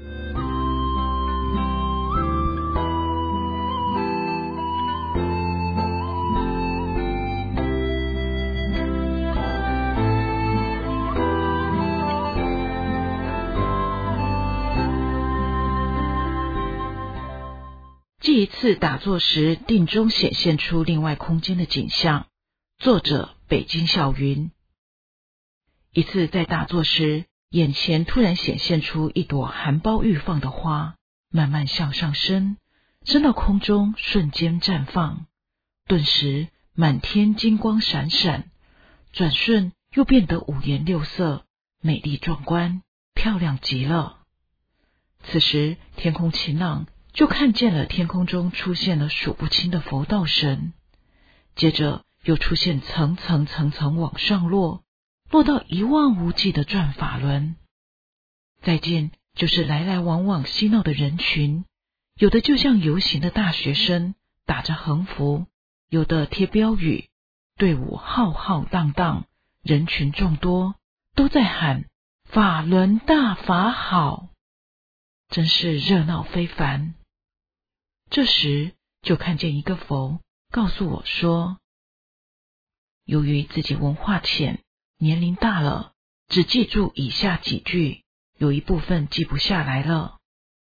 这一次打坐时，定中显现出另外空间的景象。作者北京小云。一次在打坐时，眼前突然显现出一朵含苞欲放的花，慢慢向上升，升到空中，瞬间绽放，顿时满天金光闪闪，转瞬又变得五颜六色，美丽壮观，漂亮极了。此时天空晴朗，就看见了天空中出现了数不清的佛道神，接着又出现层层层层往上落，落到一望无际的转法轮。再见就是来来往往嬉闹的人群，有的就像游行的大学生，打着横幅，有的贴标语，队伍浩浩荡荡，人群众多，都在喊法轮大法好，真是热闹非凡。这时就看见一个佛告诉我说，由于自己文化浅，年龄大了，只记住以下几句，有一部分记不下来了。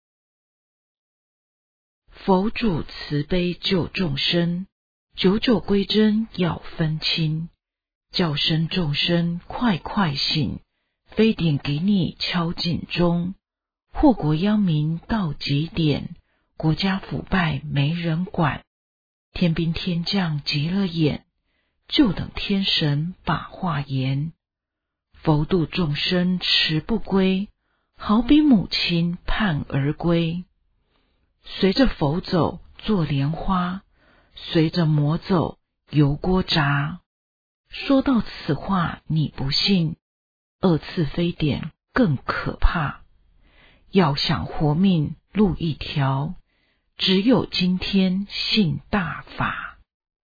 佛主慈悲救众生，久久归真要分清，叫声众生快快醒，非典给你敲警钟，祸国殃民到极点，国家腐败没人管，天兵天将急了眼，就等天神把话言，佛度众生迟不归，好比母亲盼儿归。随着佛走做莲花，随着魔走油锅炸。说到此话你不信，二次非典更可怕。要想活命路一条，只有今天信大法。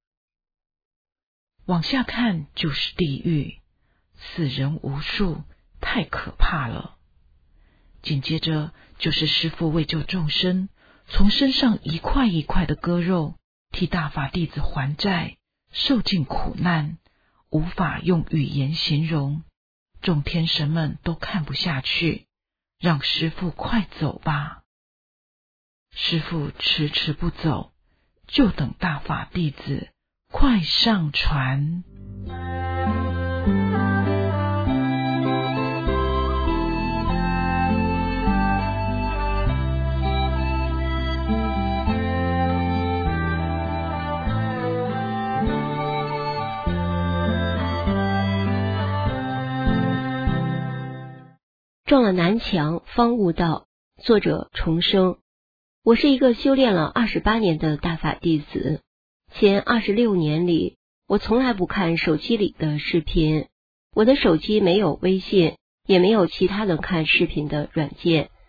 往下看就是地狱，死人无数，太可怕了。紧接着就是师父为救众生，从身上一块一块的割肉，替大法弟子还债，受尽苦难，无法用语言形容。众天神们都看不下去，让师父快走吧。师父迟迟不走，就等大法弟子快上船。 撞了南墙方悟道，作者重生。我是一个修炼了二十八年的大法弟子，前二十六年里，我从来不看手机里的视频，我的手机没有微信，也没有其他能看视频的软件，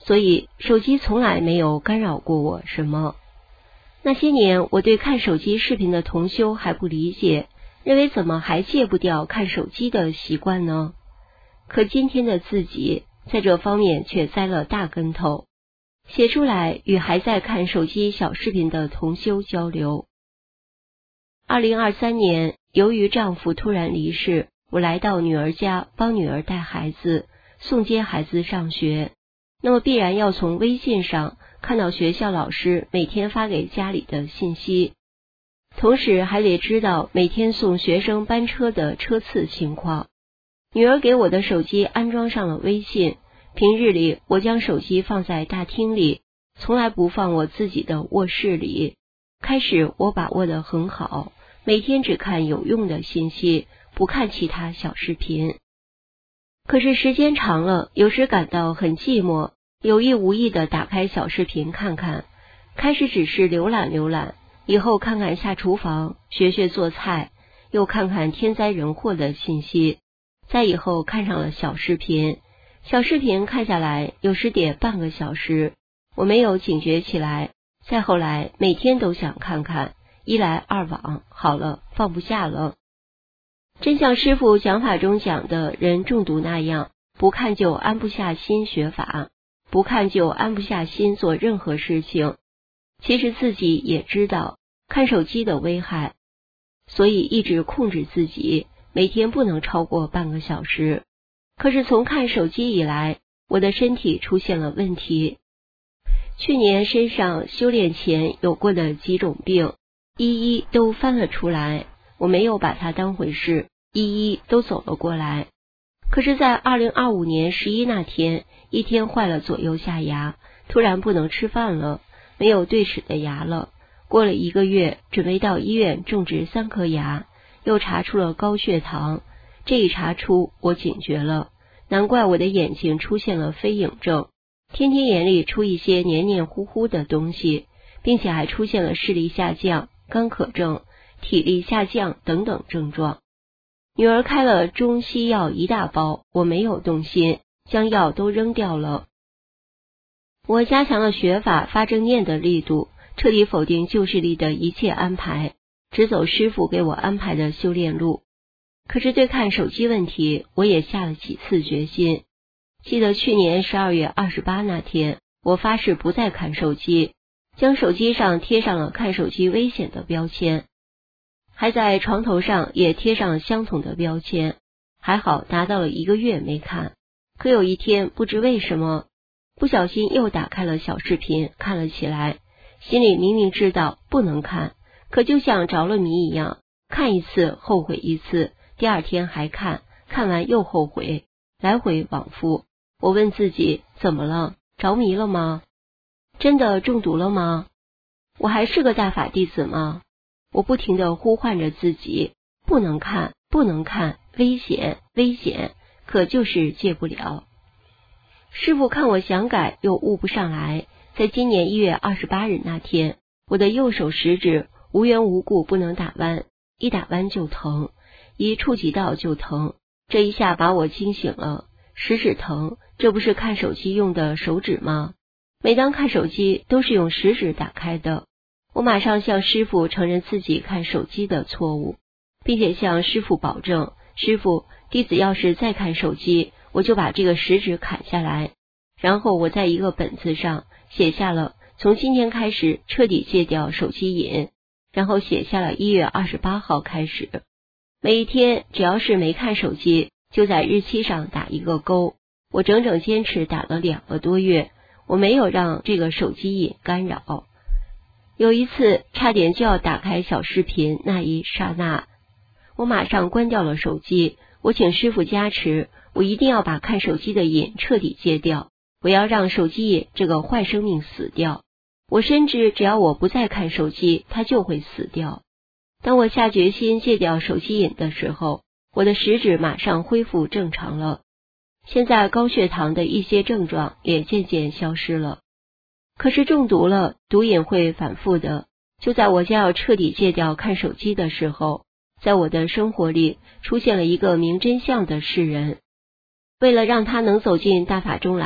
所以手机从来没有干扰过我什么。那些年我对看手机视频的同修还不理解，认为怎么还戒不掉看手机的习惯呢？可今天的自己在这方面却栽了大跟头，写出来与还在看手机小视频的同修交流。二零二三年，由于丈夫突然离世，我来到女儿家帮女儿带孩子，送接孩子上学，那么必然要从微信上看到学校老师每天发给家里的信息，同时还得知道每天送学生班车的车次情况。女儿给我的手机安装上了微信，平日里我将手机放在大厅里，从来不放我自己的卧室里。开始我把握得很好，每天只看有用的信息，不看其他小视频。可是时间长了，有时感到很寂寞，有意无意地打开小视频看看，开始只是浏览浏览，以后看看下厨房，学学做菜，又看看天灾人祸的信息，再以后看上了小视频，小视频看下来有时得半个小时，我没有警觉起来，再后来每天都想看看，一来二往，好了，放不下了。真像师父讲法中讲的人中毒那样，不看就安不下心学法，不看就安不下心做任何事情。其实自己也知道看手机的危害，所以一直控制自己，每天不能超过半个小时。可是从看手机以来，我的身体出现了问题。去年身上修炼前有过的几种病，一一都翻了出来，我没有把它当回事，一一都走了过来。可是在二零二五年十一那天，一天坏了左右下牙，突然不能吃饭了，没有对齿的牙了。过了一个月，准备到医院种植三颗牙，又查出了高血糖。这一查出，我警觉了，难怪我的眼睛出现了飞影症，天天眼里出一些黏黏糊糊的东西，并且还出现了视力下降、干渴症、体力下降等等症状。女儿开了中西药一大包，我没有动心，将药都扔掉了。我加强了学法发正念的力度，彻底否定旧势力的一切安排，只走师父给我安排的修炼路。可是对看手机问题，我也下了几次决心。记得去年十二月二十八那天，我发誓不再看手机，将手机上贴上了看手机危险的标签，还在床头上也贴上了相同的标签，还好达到了一个月没看。可有一天不知为什么，不小心又打开了小视频看了起来，心里明明知道不能看，可就像着了迷一样，看一次后悔一次，第二天还看，看完又后悔，来回往复。我问自己，怎么了？着迷了吗？真的中毒了吗？我还是个大法弟子吗？我不停地呼唤着自己，不能看，不能看，危险，危险，可就是戒不了。师父看我想改又悟不上来，在今年一月二十八日那天，我的右手食指无缘无故不能打弯，一打弯就疼，一触及到就疼，这一下把我惊醒了。食指疼，这不是看手机用的手指吗？每当看手机都是用食指打开的。我马上向师父承认自己看手机的错误，并且向师父保证，师父，弟子要是再看手机，我就把这个食指砍下来。然后我在一个本子上写下了从今天开始彻底戒掉手机瘾，然后写下了一月二十八号开始，每一天只要是没看手机，就在日期上打一个勾。我整整坚持打了两个多月，我没有让这个手机瘾干扰。有一次差点就要打开小视频，那一刹那，我马上关掉了手机。我请师父加持，我一定要把看手机的瘾彻底戒掉，我要让手机瘾这个坏生命死掉。我深知只要我不再看手机，它就会死掉。当我下决心戒掉手机瘾的时候，我的食指马上恢复正常了。现在高血糖的一些症状也渐渐消失了。可是中毒了，毒瘾会反复的。就在我将要彻底戒掉看手机的时候，在我的生活里出现了一个明真相的世人。为了让他能走进大法中来，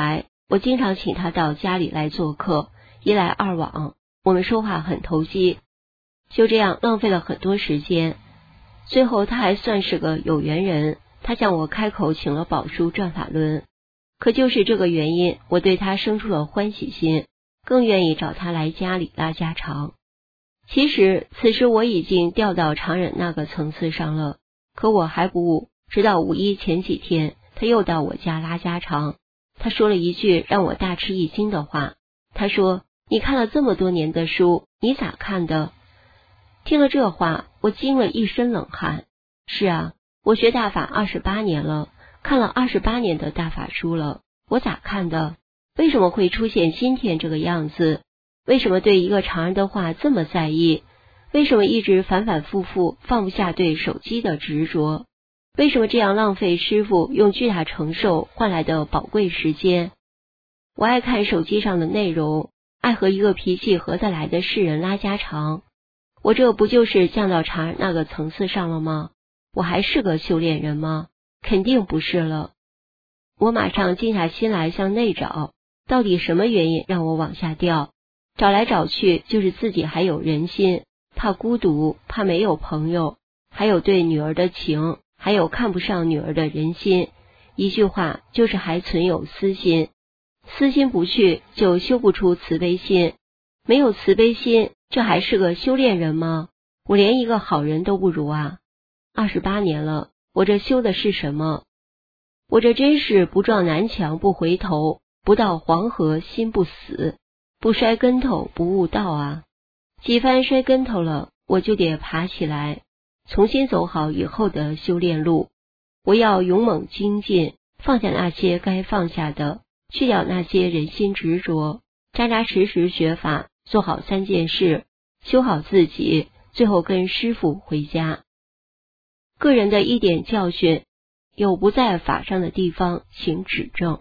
我经常请他到家里来做客，一来二往，我们说话很投机，就这样浪费了很多时间。最后他还算是个有缘人，他向我开口请了宝叔转法轮。可就是这个原因，我对他生出了欢喜心，更愿意找他来家里拉家常。其实此时我已经掉到常人那个层次上了，可我还不悟，直到五一前几天，他又到我家拉家常。他说了一句让我大吃一惊的话，他说：你看了这么多年的书，你咋看的？听了这话，我惊了一身冷汗。是啊，我学大法二十八年了，看了二十八年的大法书了，我咋看的？为什么会出现今天这个样子？为什么对一个常人的话这么在意？为什么一直反反复复放不下对手机的执着？为什么这样浪费师父用巨大承受换来的宝贵时间？我爱看手机上的内容，爱和一个脾气合得来的世人拉家常。我这不就是降到常人那个层次上了吗？我还是个修炼人吗？肯定不是了。我马上静下心来向内找，到底什么原因让我往下掉？找来找去，就是自己还有人心，怕孤独，怕没有朋友，还有对女儿的情，还有看不上女儿的人心。一句话，就是还存有私心。私心不去，就修不出慈悲心。没有慈悲心，这还是个修炼人吗？我连一个好人都不如啊！二十八年了，我这修的是什么？我这真是不撞南墙不回头，不到黄河心不死，不摔跟头不悟道啊！几番摔跟头了，我就得爬起来，重新走好以后的修炼路。我要勇猛精进，放下那些该放下的，去掉那些人心执着，扎扎实实学法，做好三件事，修好自己，最后跟师父回家。个人的一点教训，有不在法上的地方，请指正。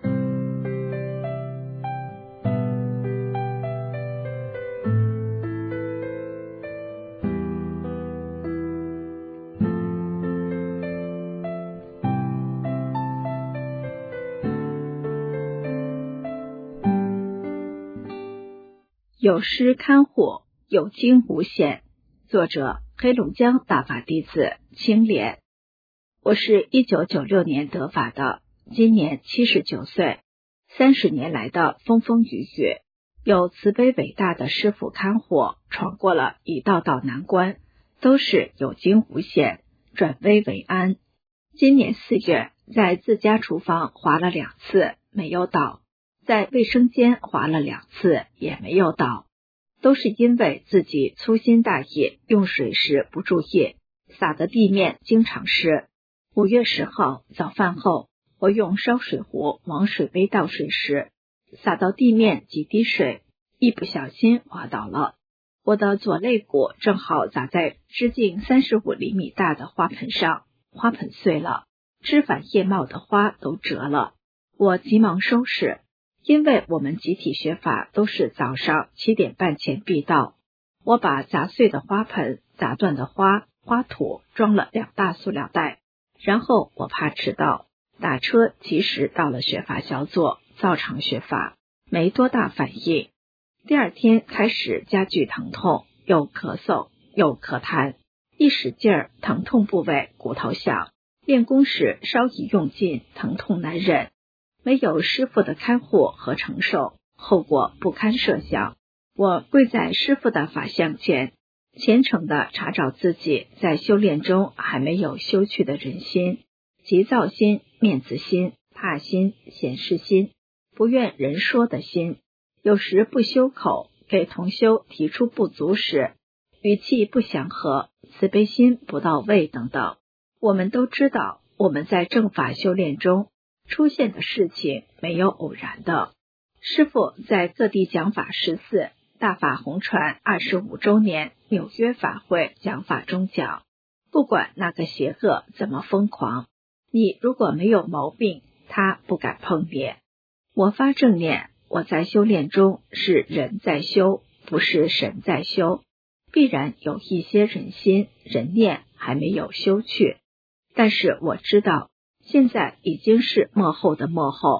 有诗看护，有惊无险。作者：黑龙江大法弟子青莲。我是一九九六年得法的，今年七十九岁。三十年来的风风雨雨，有慈悲伟大的师父看护，闯过了一道道难关，都是有惊无险，转危为安。今年四月，在自家厨房滑了两次，没有倒。在卫生间滑了两次，也没有倒，都是因为自己粗心大意，用水时不注意，洒的地面经常湿。五月十号早饭后，我用烧水壶往水杯倒水时，洒到地面几滴水，一不小心滑倒了。我的左肋骨正好砸在直径三十五厘米大的花盆上，花盆碎了，枝繁叶茂的花都折了。我急忙收拾。因为我们集体学法都是早上七点半前必到，我把砸碎的花盆、砸断的花、花土装了两大塑料袋，然后我怕迟到，打车及时到了学法小组，照常学法，没多大反应。第二天开始加剧疼痛，又咳嗽又咳痰，一使劲儿，疼痛部位骨头响，练功时稍一用劲，疼痛难忍。没有师父的看护和承受，后果不堪设想。我跪在师父的法像前，虔诚地查找自己在修炼中还没有修去的人心、急躁心、面子心、怕心、显示心、不愿人说的心。有时不修口，给同修提出不足时，语气不祥和，慈悲心不到位等等。我们都知道，我们在正法修炼中出现的事情没有偶然的。师父在各地讲法十四，大法红传二十五周年纽约法会讲法中讲，不管那个邪恶怎么疯狂，你如果没有毛病，他不敢碰你。我发正念，我在修炼中是人在修，不是神在修，必然有一些人心人念还没有修去，但是我知道现在已经是末后的末后，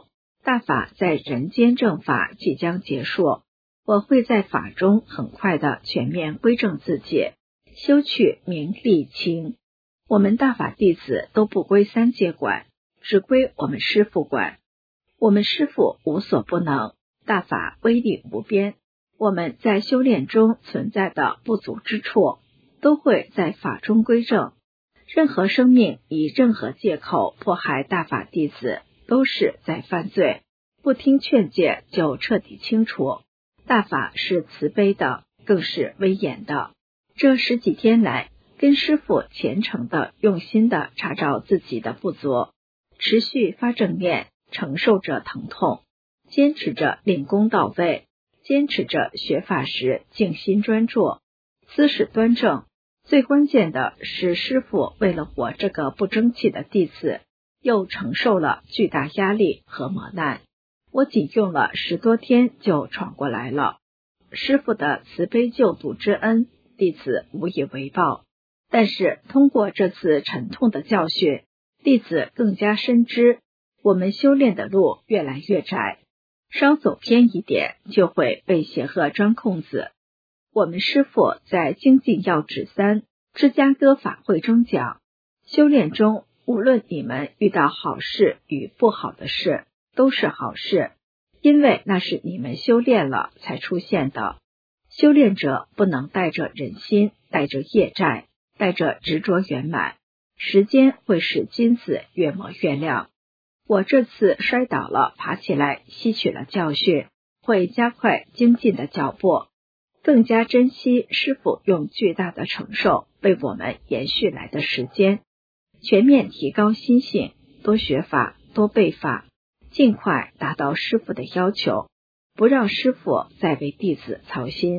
大法在人间正法即将结束，我会在法中很快的全面归正自己，修去名利情。我们大法弟子都不归三界管，只归我们师父管。我们师父无所不能，大法威力无边，我们在修炼中存在的不足之处，都会在法中归正。任何生命以任何借口迫害大法弟子，都是在犯罪，不听劝诫就彻底清除。大法是慈悲的，更是威严的。这十几天来，跟师父虔诚的、用心的查找自己的不足，持续发正念，承受着疼痛，坚持着练功到位，坚持着学法时静心专注，姿势端正。最关键的是，师父为了我这个不争气的弟子，又承受了巨大压力和磨难。我仅用了十多天就闯过来了。师父的慈悲救度之恩，弟子无以为报。但是通过这次沉痛的教训，弟子更加深知，我们修炼的路越来越窄，稍走偏一点就会被邪恶钻空子。我们师父在精进要旨三芝加哥法会中讲，修炼中无论你们遇到好事与不好的事，都是好事，因为那是你们修炼了才出现的。修炼者不能带着忍心，带着业债，带着执着圆满，时间会使金子越磨越亮。我这次摔倒了，爬起来，吸取了教训，会加快精进的脚步，更加珍惜师父用巨大的承受为我们延续来的时间，全面提高心性，多学法，多背法，尽快达到师父的要求，不让师父再为弟子操心。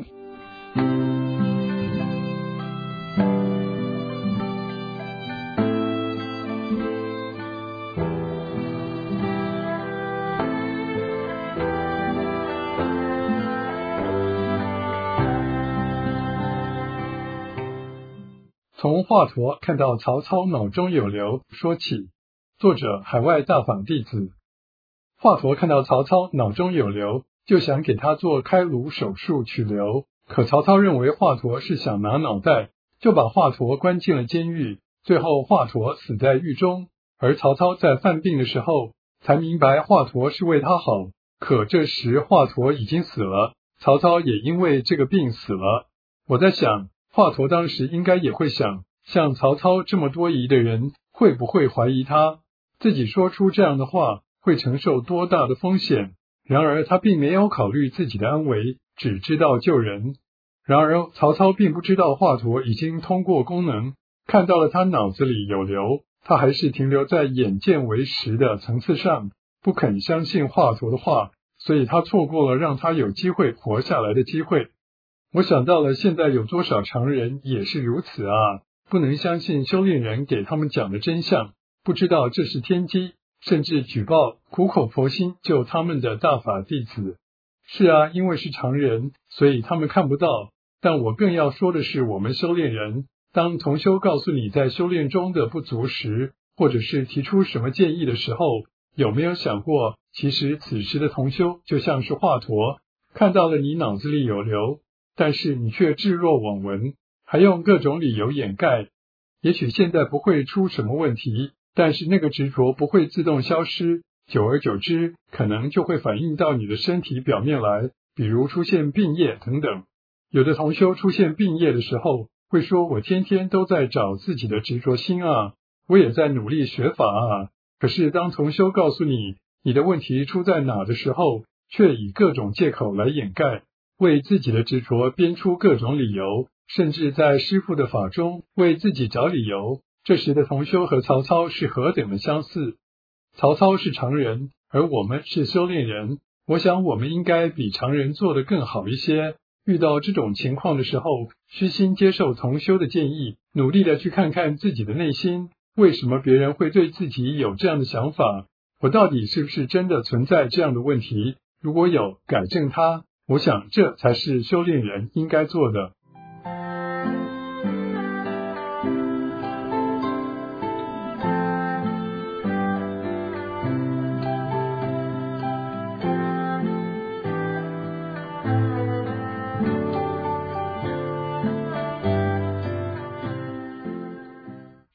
从华佗看到曹操脑中有瘤说起，作者海外大法弟子。华佗看到曹操脑中有瘤，就想给他做开颅手术取瘤，可曹操认为华佗是想拿脑袋，就把华佗关进了监狱，最后华佗死在狱中，而曹操在犯病的时候才明白华佗是为他好，可这时华佗已经死了，曹操也因为这个病死了。我在想，华佗当时应该也会想，像曹操这么多疑的人，会不会怀疑他？自己说出这样的话，会承受多大的风险？然而他并没有考虑自己的安危，只知道救人。然而曹操并不知道华佗已经通过功能，看到了他脑子里有瘤，他还是停留在眼见为实的层次上，不肯相信华佗的话，所以他错过了让他有机会活下来的机会。我想到了现在有多少常人也是如此啊，不能相信修炼人给他们讲的真相，不知道这是天机，甚至举报苦口婆心救他们的大法弟子。是啊，因为是常人，所以他们看不到。但我更要说的是，我们修炼人，当同修告诉你在修炼中的不足时，或者是提出什么建议的时候，有没有想过，其实此时的同修就像是华佗，看到了你脑子里有瘤，但是你却置若罔闻，还用各种理由掩盖。也许现在不会出什么问题，但是那个执着不会自动消失，久而久之，可能就会反映到你的身体表面来，比如出现病业等等。有的同修出现病业的时候，会说我天天都在找自己的执着心啊，我也在努力学法啊。可是当同修告诉你，你的问题出在哪的时候，却以各种借口来掩盖，为自己的执着编出各种理由，甚至在师父的法中为自己找理由。这时的同修和曹操是何等的相似。曹操是常人，而我们是修炼人，我想我们应该比常人做得更好一些。遇到这种情况的时候，虚心接受同修的建议，努力的去看看自己的内心，为什么别人会对自己有这样的想法？我到底是不是真的存在这样的问题？如果有，改正它。我想这才是修炼人应该做的。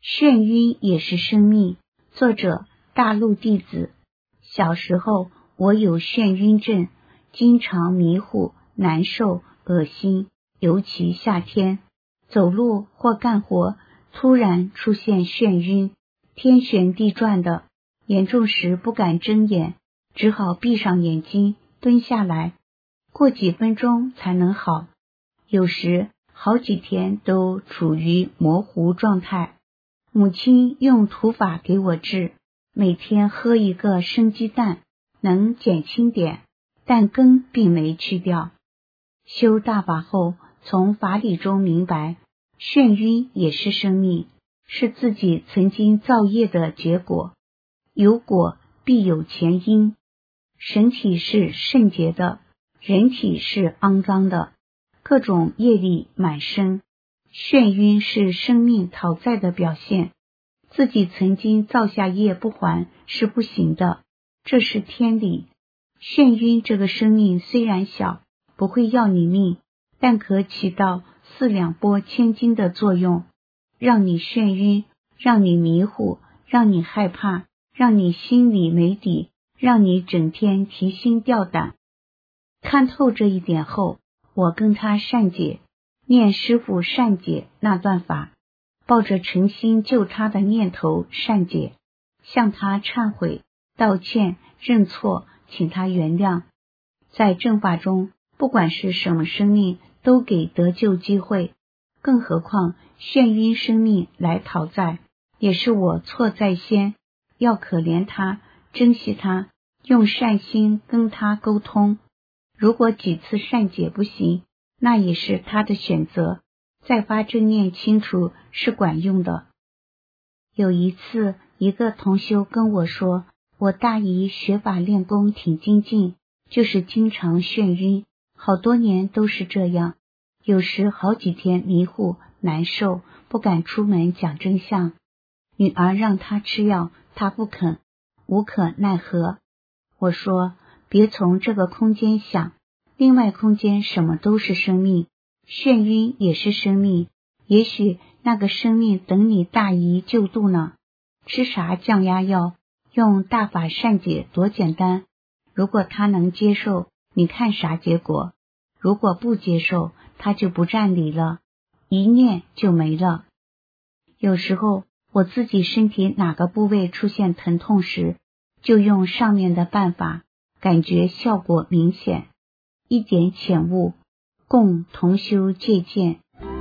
眩晕也是生命。作者大陆弟子。小时候我有眩晕症，经常迷糊、难受、恶心，尤其夏天，走路或干活突然出现眩晕，天旋地转的，严重时不敢睁眼，只好闭上眼睛蹲下来，过几分钟才能好，有时好几天都处于模糊状态。母亲用土法给我治，每天喝一个生鸡蛋，能减轻点，但根并没去掉。修大法后，从法理中明白，眩晕也是生命，是自己曾经造业的结果，有果必有前因。神体是圣洁的，人体是肮脏的，各种业力满身。眩晕是生命讨债的表现，自己曾经造下业不还是不行的，这是天理。眩晕这个生命虽然小，不会要你命，但可起到四两拨千斤的作用，让你眩晕，让你迷糊，让你害怕，让你心里没底，让你整天提心吊胆。看透这一点后，我跟他善解，念师父善解那段法，抱着诚心救他的念头善解，向他忏悔、道歉、认错，请他原谅。在正法中，不管是什么生命，都给得救机会，更何况眩晕生命来讨债，也是我错在先，要可怜他，珍惜他，用善心跟他沟通。如果几次善解不行，那也是他的选择，再发正念清除是管用的。有一次，一个同修跟我说，我大姨学法练功挺精进，就是经常眩晕，好多年都是这样，有时好几天迷糊难受，不敢出门讲真相。女儿让她吃药，她不肯，无可奈何。我说，别从这个空间想，另外空间什么都是生命，眩晕也是生命，也许那个生命等你大姨救度呢。吃啥降压药，用大法善解多简单，如果他能接受，你看啥结果？如果不接受，他就不占理了，一念就没了。有时候我自己身体哪个部位出现疼痛时，就用上面的办法，感觉效果明显，一点浅悟，供同修借鉴。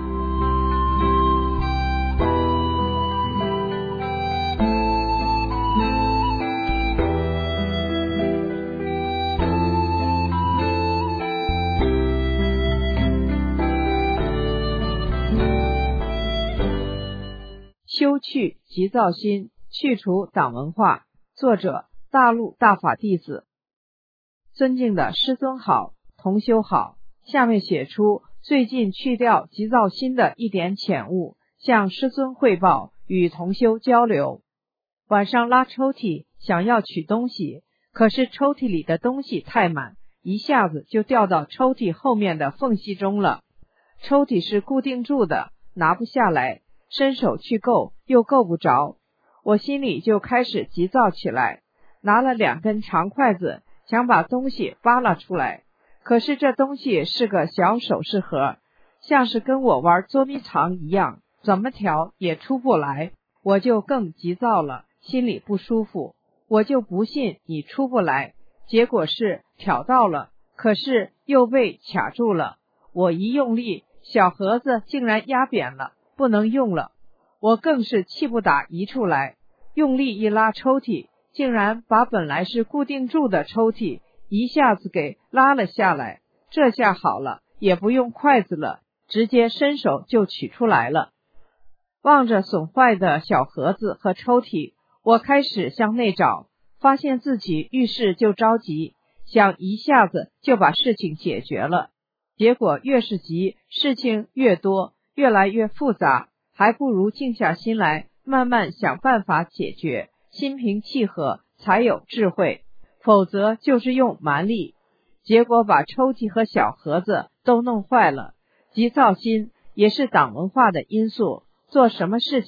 修去急躁心，去除党文化。作者大陆大法弟子。尊敬的师尊好，同修好，下面写出最近去掉急躁心的一点浅悟，向师尊汇报，与同修交流。晚上拉抽屉想要取东西，可是抽屉里的东西太满，一下子就掉到抽屉后面的缝隙中了。抽屉是固定住的，拿不下来，伸手去够又够不着，我心里就开始急躁起来，拿了两根长筷子想把东西扒拉出来，可是这东西是个小首饰盒，像是跟我玩捉迷藏一样，怎么调也出不来，我就更急躁了，心里不舒服，我就不信你出不来，结果是挑到了，可是又被卡住了，我一用力，小盒子竟然压扁了，不能用了，我更是气不打一处来，用力一拉抽屉，竟然把本来是固定住的抽屉一下子给拉了下来，这下好了，也不用筷子了，直接伸手就取出来了。望着损坏的小盒子和抽屉，我开始向内找，发现自己遇事就着急，想一下子就把事情解决了，结果越是急，事情越多，越来越复杂，还不如静下心来，慢慢想办法解决，心平气和才有智慧，否则就是用蛮力，结果把抽屉和小盒子都弄坏了。急躁心也是党文化的因素，做什么事情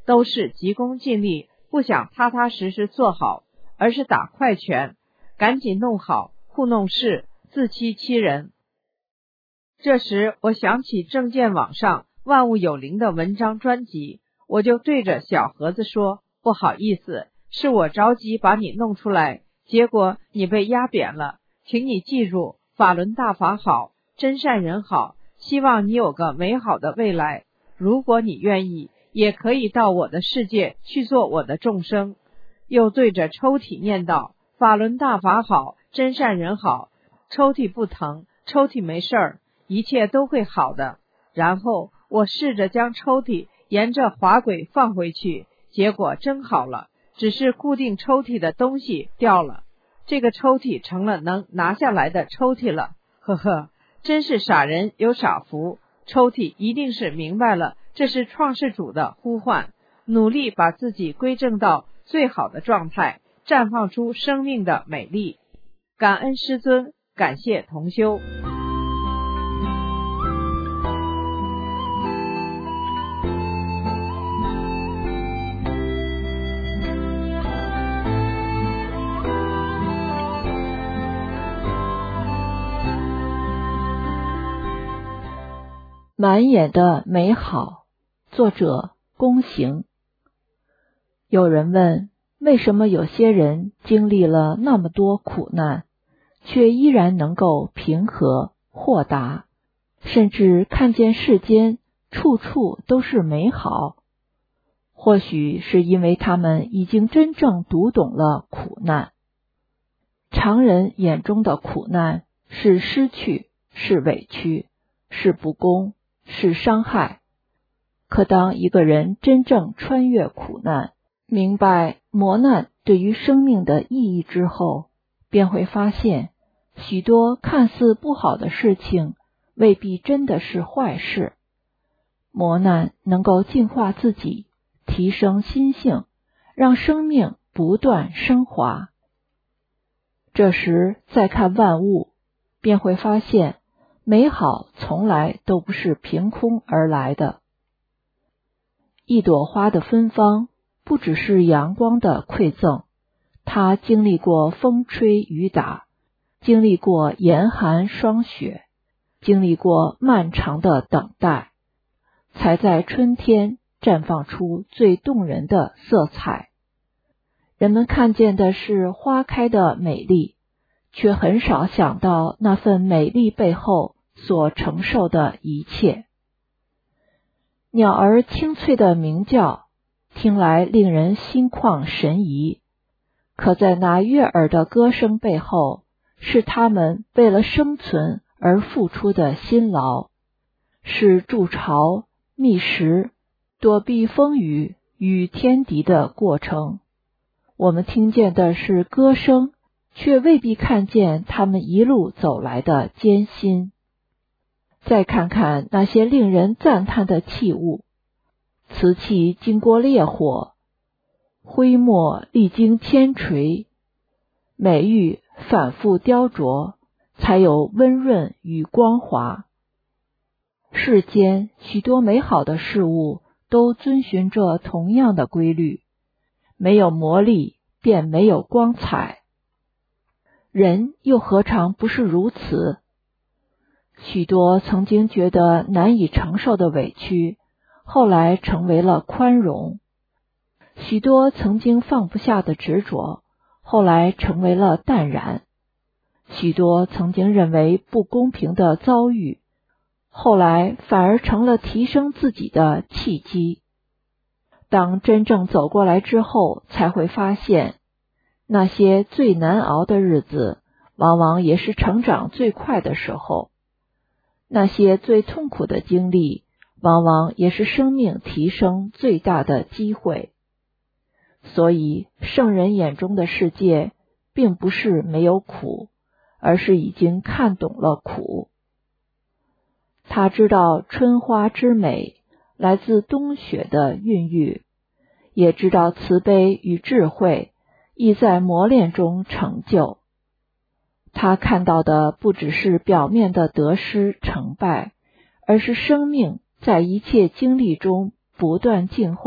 都是急功近利，不想踏踏实实做好，而是打快拳，赶紧弄好，糊弄事，自欺欺人。这时我想起证件网上万物有灵的文章专辑，我就对着小盒子说，不好意思，是我着急把你弄出来，结果你被压扁了，请你记住，法轮大法好，真善人好，希望你有个美好的未来，如果你愿意，也可以到我的世界去做我的众生。又对着抽屉念叨，法轮大法好，真善人好，抽屉不疼，抽屉没事儿，一切都会好的。然后我试着将抽屉沿着滑轨放回去，结果真好了，只是固定抽屉的东西掉了，这个抽屉成了能拿下来的抽屉了。呵呵，真是傻人有傻福，抽屉一定是明白了，这是创世主的呼唤，努力把自己归正到最好的状态，绽放出生命的美丽。感恩师尊，感谢同修。 满眼的美好，作者龚行。有人问，为什么有些人经历了那么多苦难，却依然能够平和豁达，甚至看见世间处处都是美好？或许是因为他们已经真正读懂了苦难。常人眼中的苦难是失去，是委屈，是不公，是伤害。可当一个人真正穿越苦难，明白磨难对于生命的意义之后，便会发现，许多看似不好的事情未必真的是坏事。磨难能够净化自己，提升心性，让生命不断升华。这时再看万物，便会发现美好从来都不是凭空而来的。一朵花的芬芳不只是阳光的馈赠，它经历过风吹雨打，经历过严寒霜雪，经历过漫长的等待，才在春天绽放出最动人的色彩。人们看见的是花开的美丽，却很少想到那份美丽背后所承受的一切。鸟儿清脆的鸣叫，听来令人心旷神怡，可在那悦耳的歌声背后，是它们为了生存而付出的辛劳，是筑巢、觅食、躲避风雨与天敌的过程。我们听见的是歌声，却未必看见他们一路走来的艰辛。再看看那些令人赞叹的器物，瓷器经过烈火，灰墨历经千锤，美玉反复雕琢，才有温润与光滑。世间许多美好的事物都遵循着同样的规律，没有磨砺便没有光彩。人又何尝不是如此？许多曾经觉得难以承受的委屈，后来成为了宽容；许多曾经放不下的执着，后来成为了淡然；许多曾经认为不公平的遭遇，后来反而成了提升自己的契机。当真正走过来之后，才会发现，那些最难熬的日子，往往也是成长最快的时候；那些最痛苦的经历，往往也是生命提升最大的机会。所以，圣人眼中的世界，并不是没有苦，而是已经看懂了苦。他知道春花之美来自冬雪的孕育，也知道慈悲与智慧亦在磨练中成就。他看到的不只是表面的得失成败，而是生命在一切经历中不断进化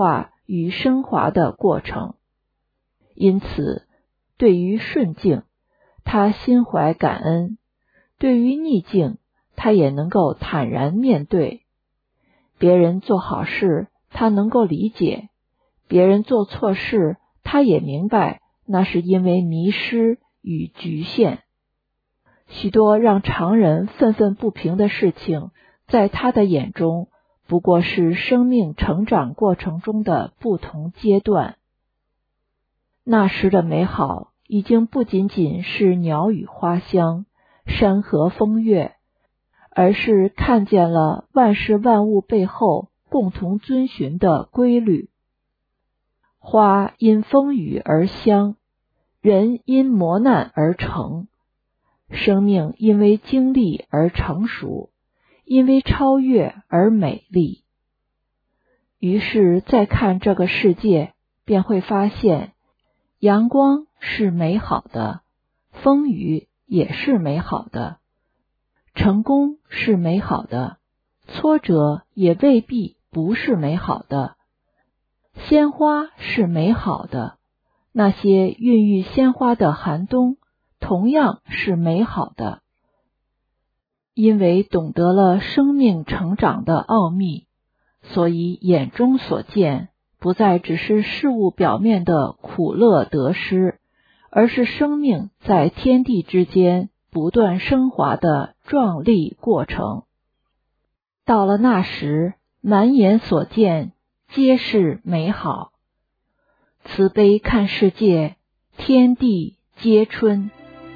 与升华的过程。因此，对于顺境，他心怀感恩；对于逆境，他也能够坦然面对。别人做好事，他能够理解；别人做错事，他也明白那是因为迷失与局限。许多让常人愤愤不平的事情，在他的眼中不过是生命成长过程中的不同阶段。那时的美好已经不仅仅是鸟语花香、山河风月，而是看见了万事万物背后共同遵循的规律。花因风雨而香，人因磨难而成，生命因为经历而成熟，因为超越而美丽。于是再看这个世界，便会发现阳光是美好的，风雨也是美好的，成功是美好的，挫折也未必不是美好的。鲜花是美好的，那些孕育鲜花的寒冬同样是美好的。因为懂得了生命成长的奥秘，所以眼中所见不再只是事物表面的苦乐得失，而是生命在天地之间不断升华的壮丽过程。到了那时，满眼所见皆是美好。慈悲看世界，天地皆春。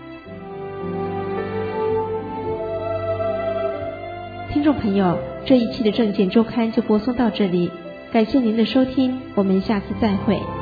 听众朋友，这一期的证件周刊就播送到这里，感谢您的收听，我们下次再会。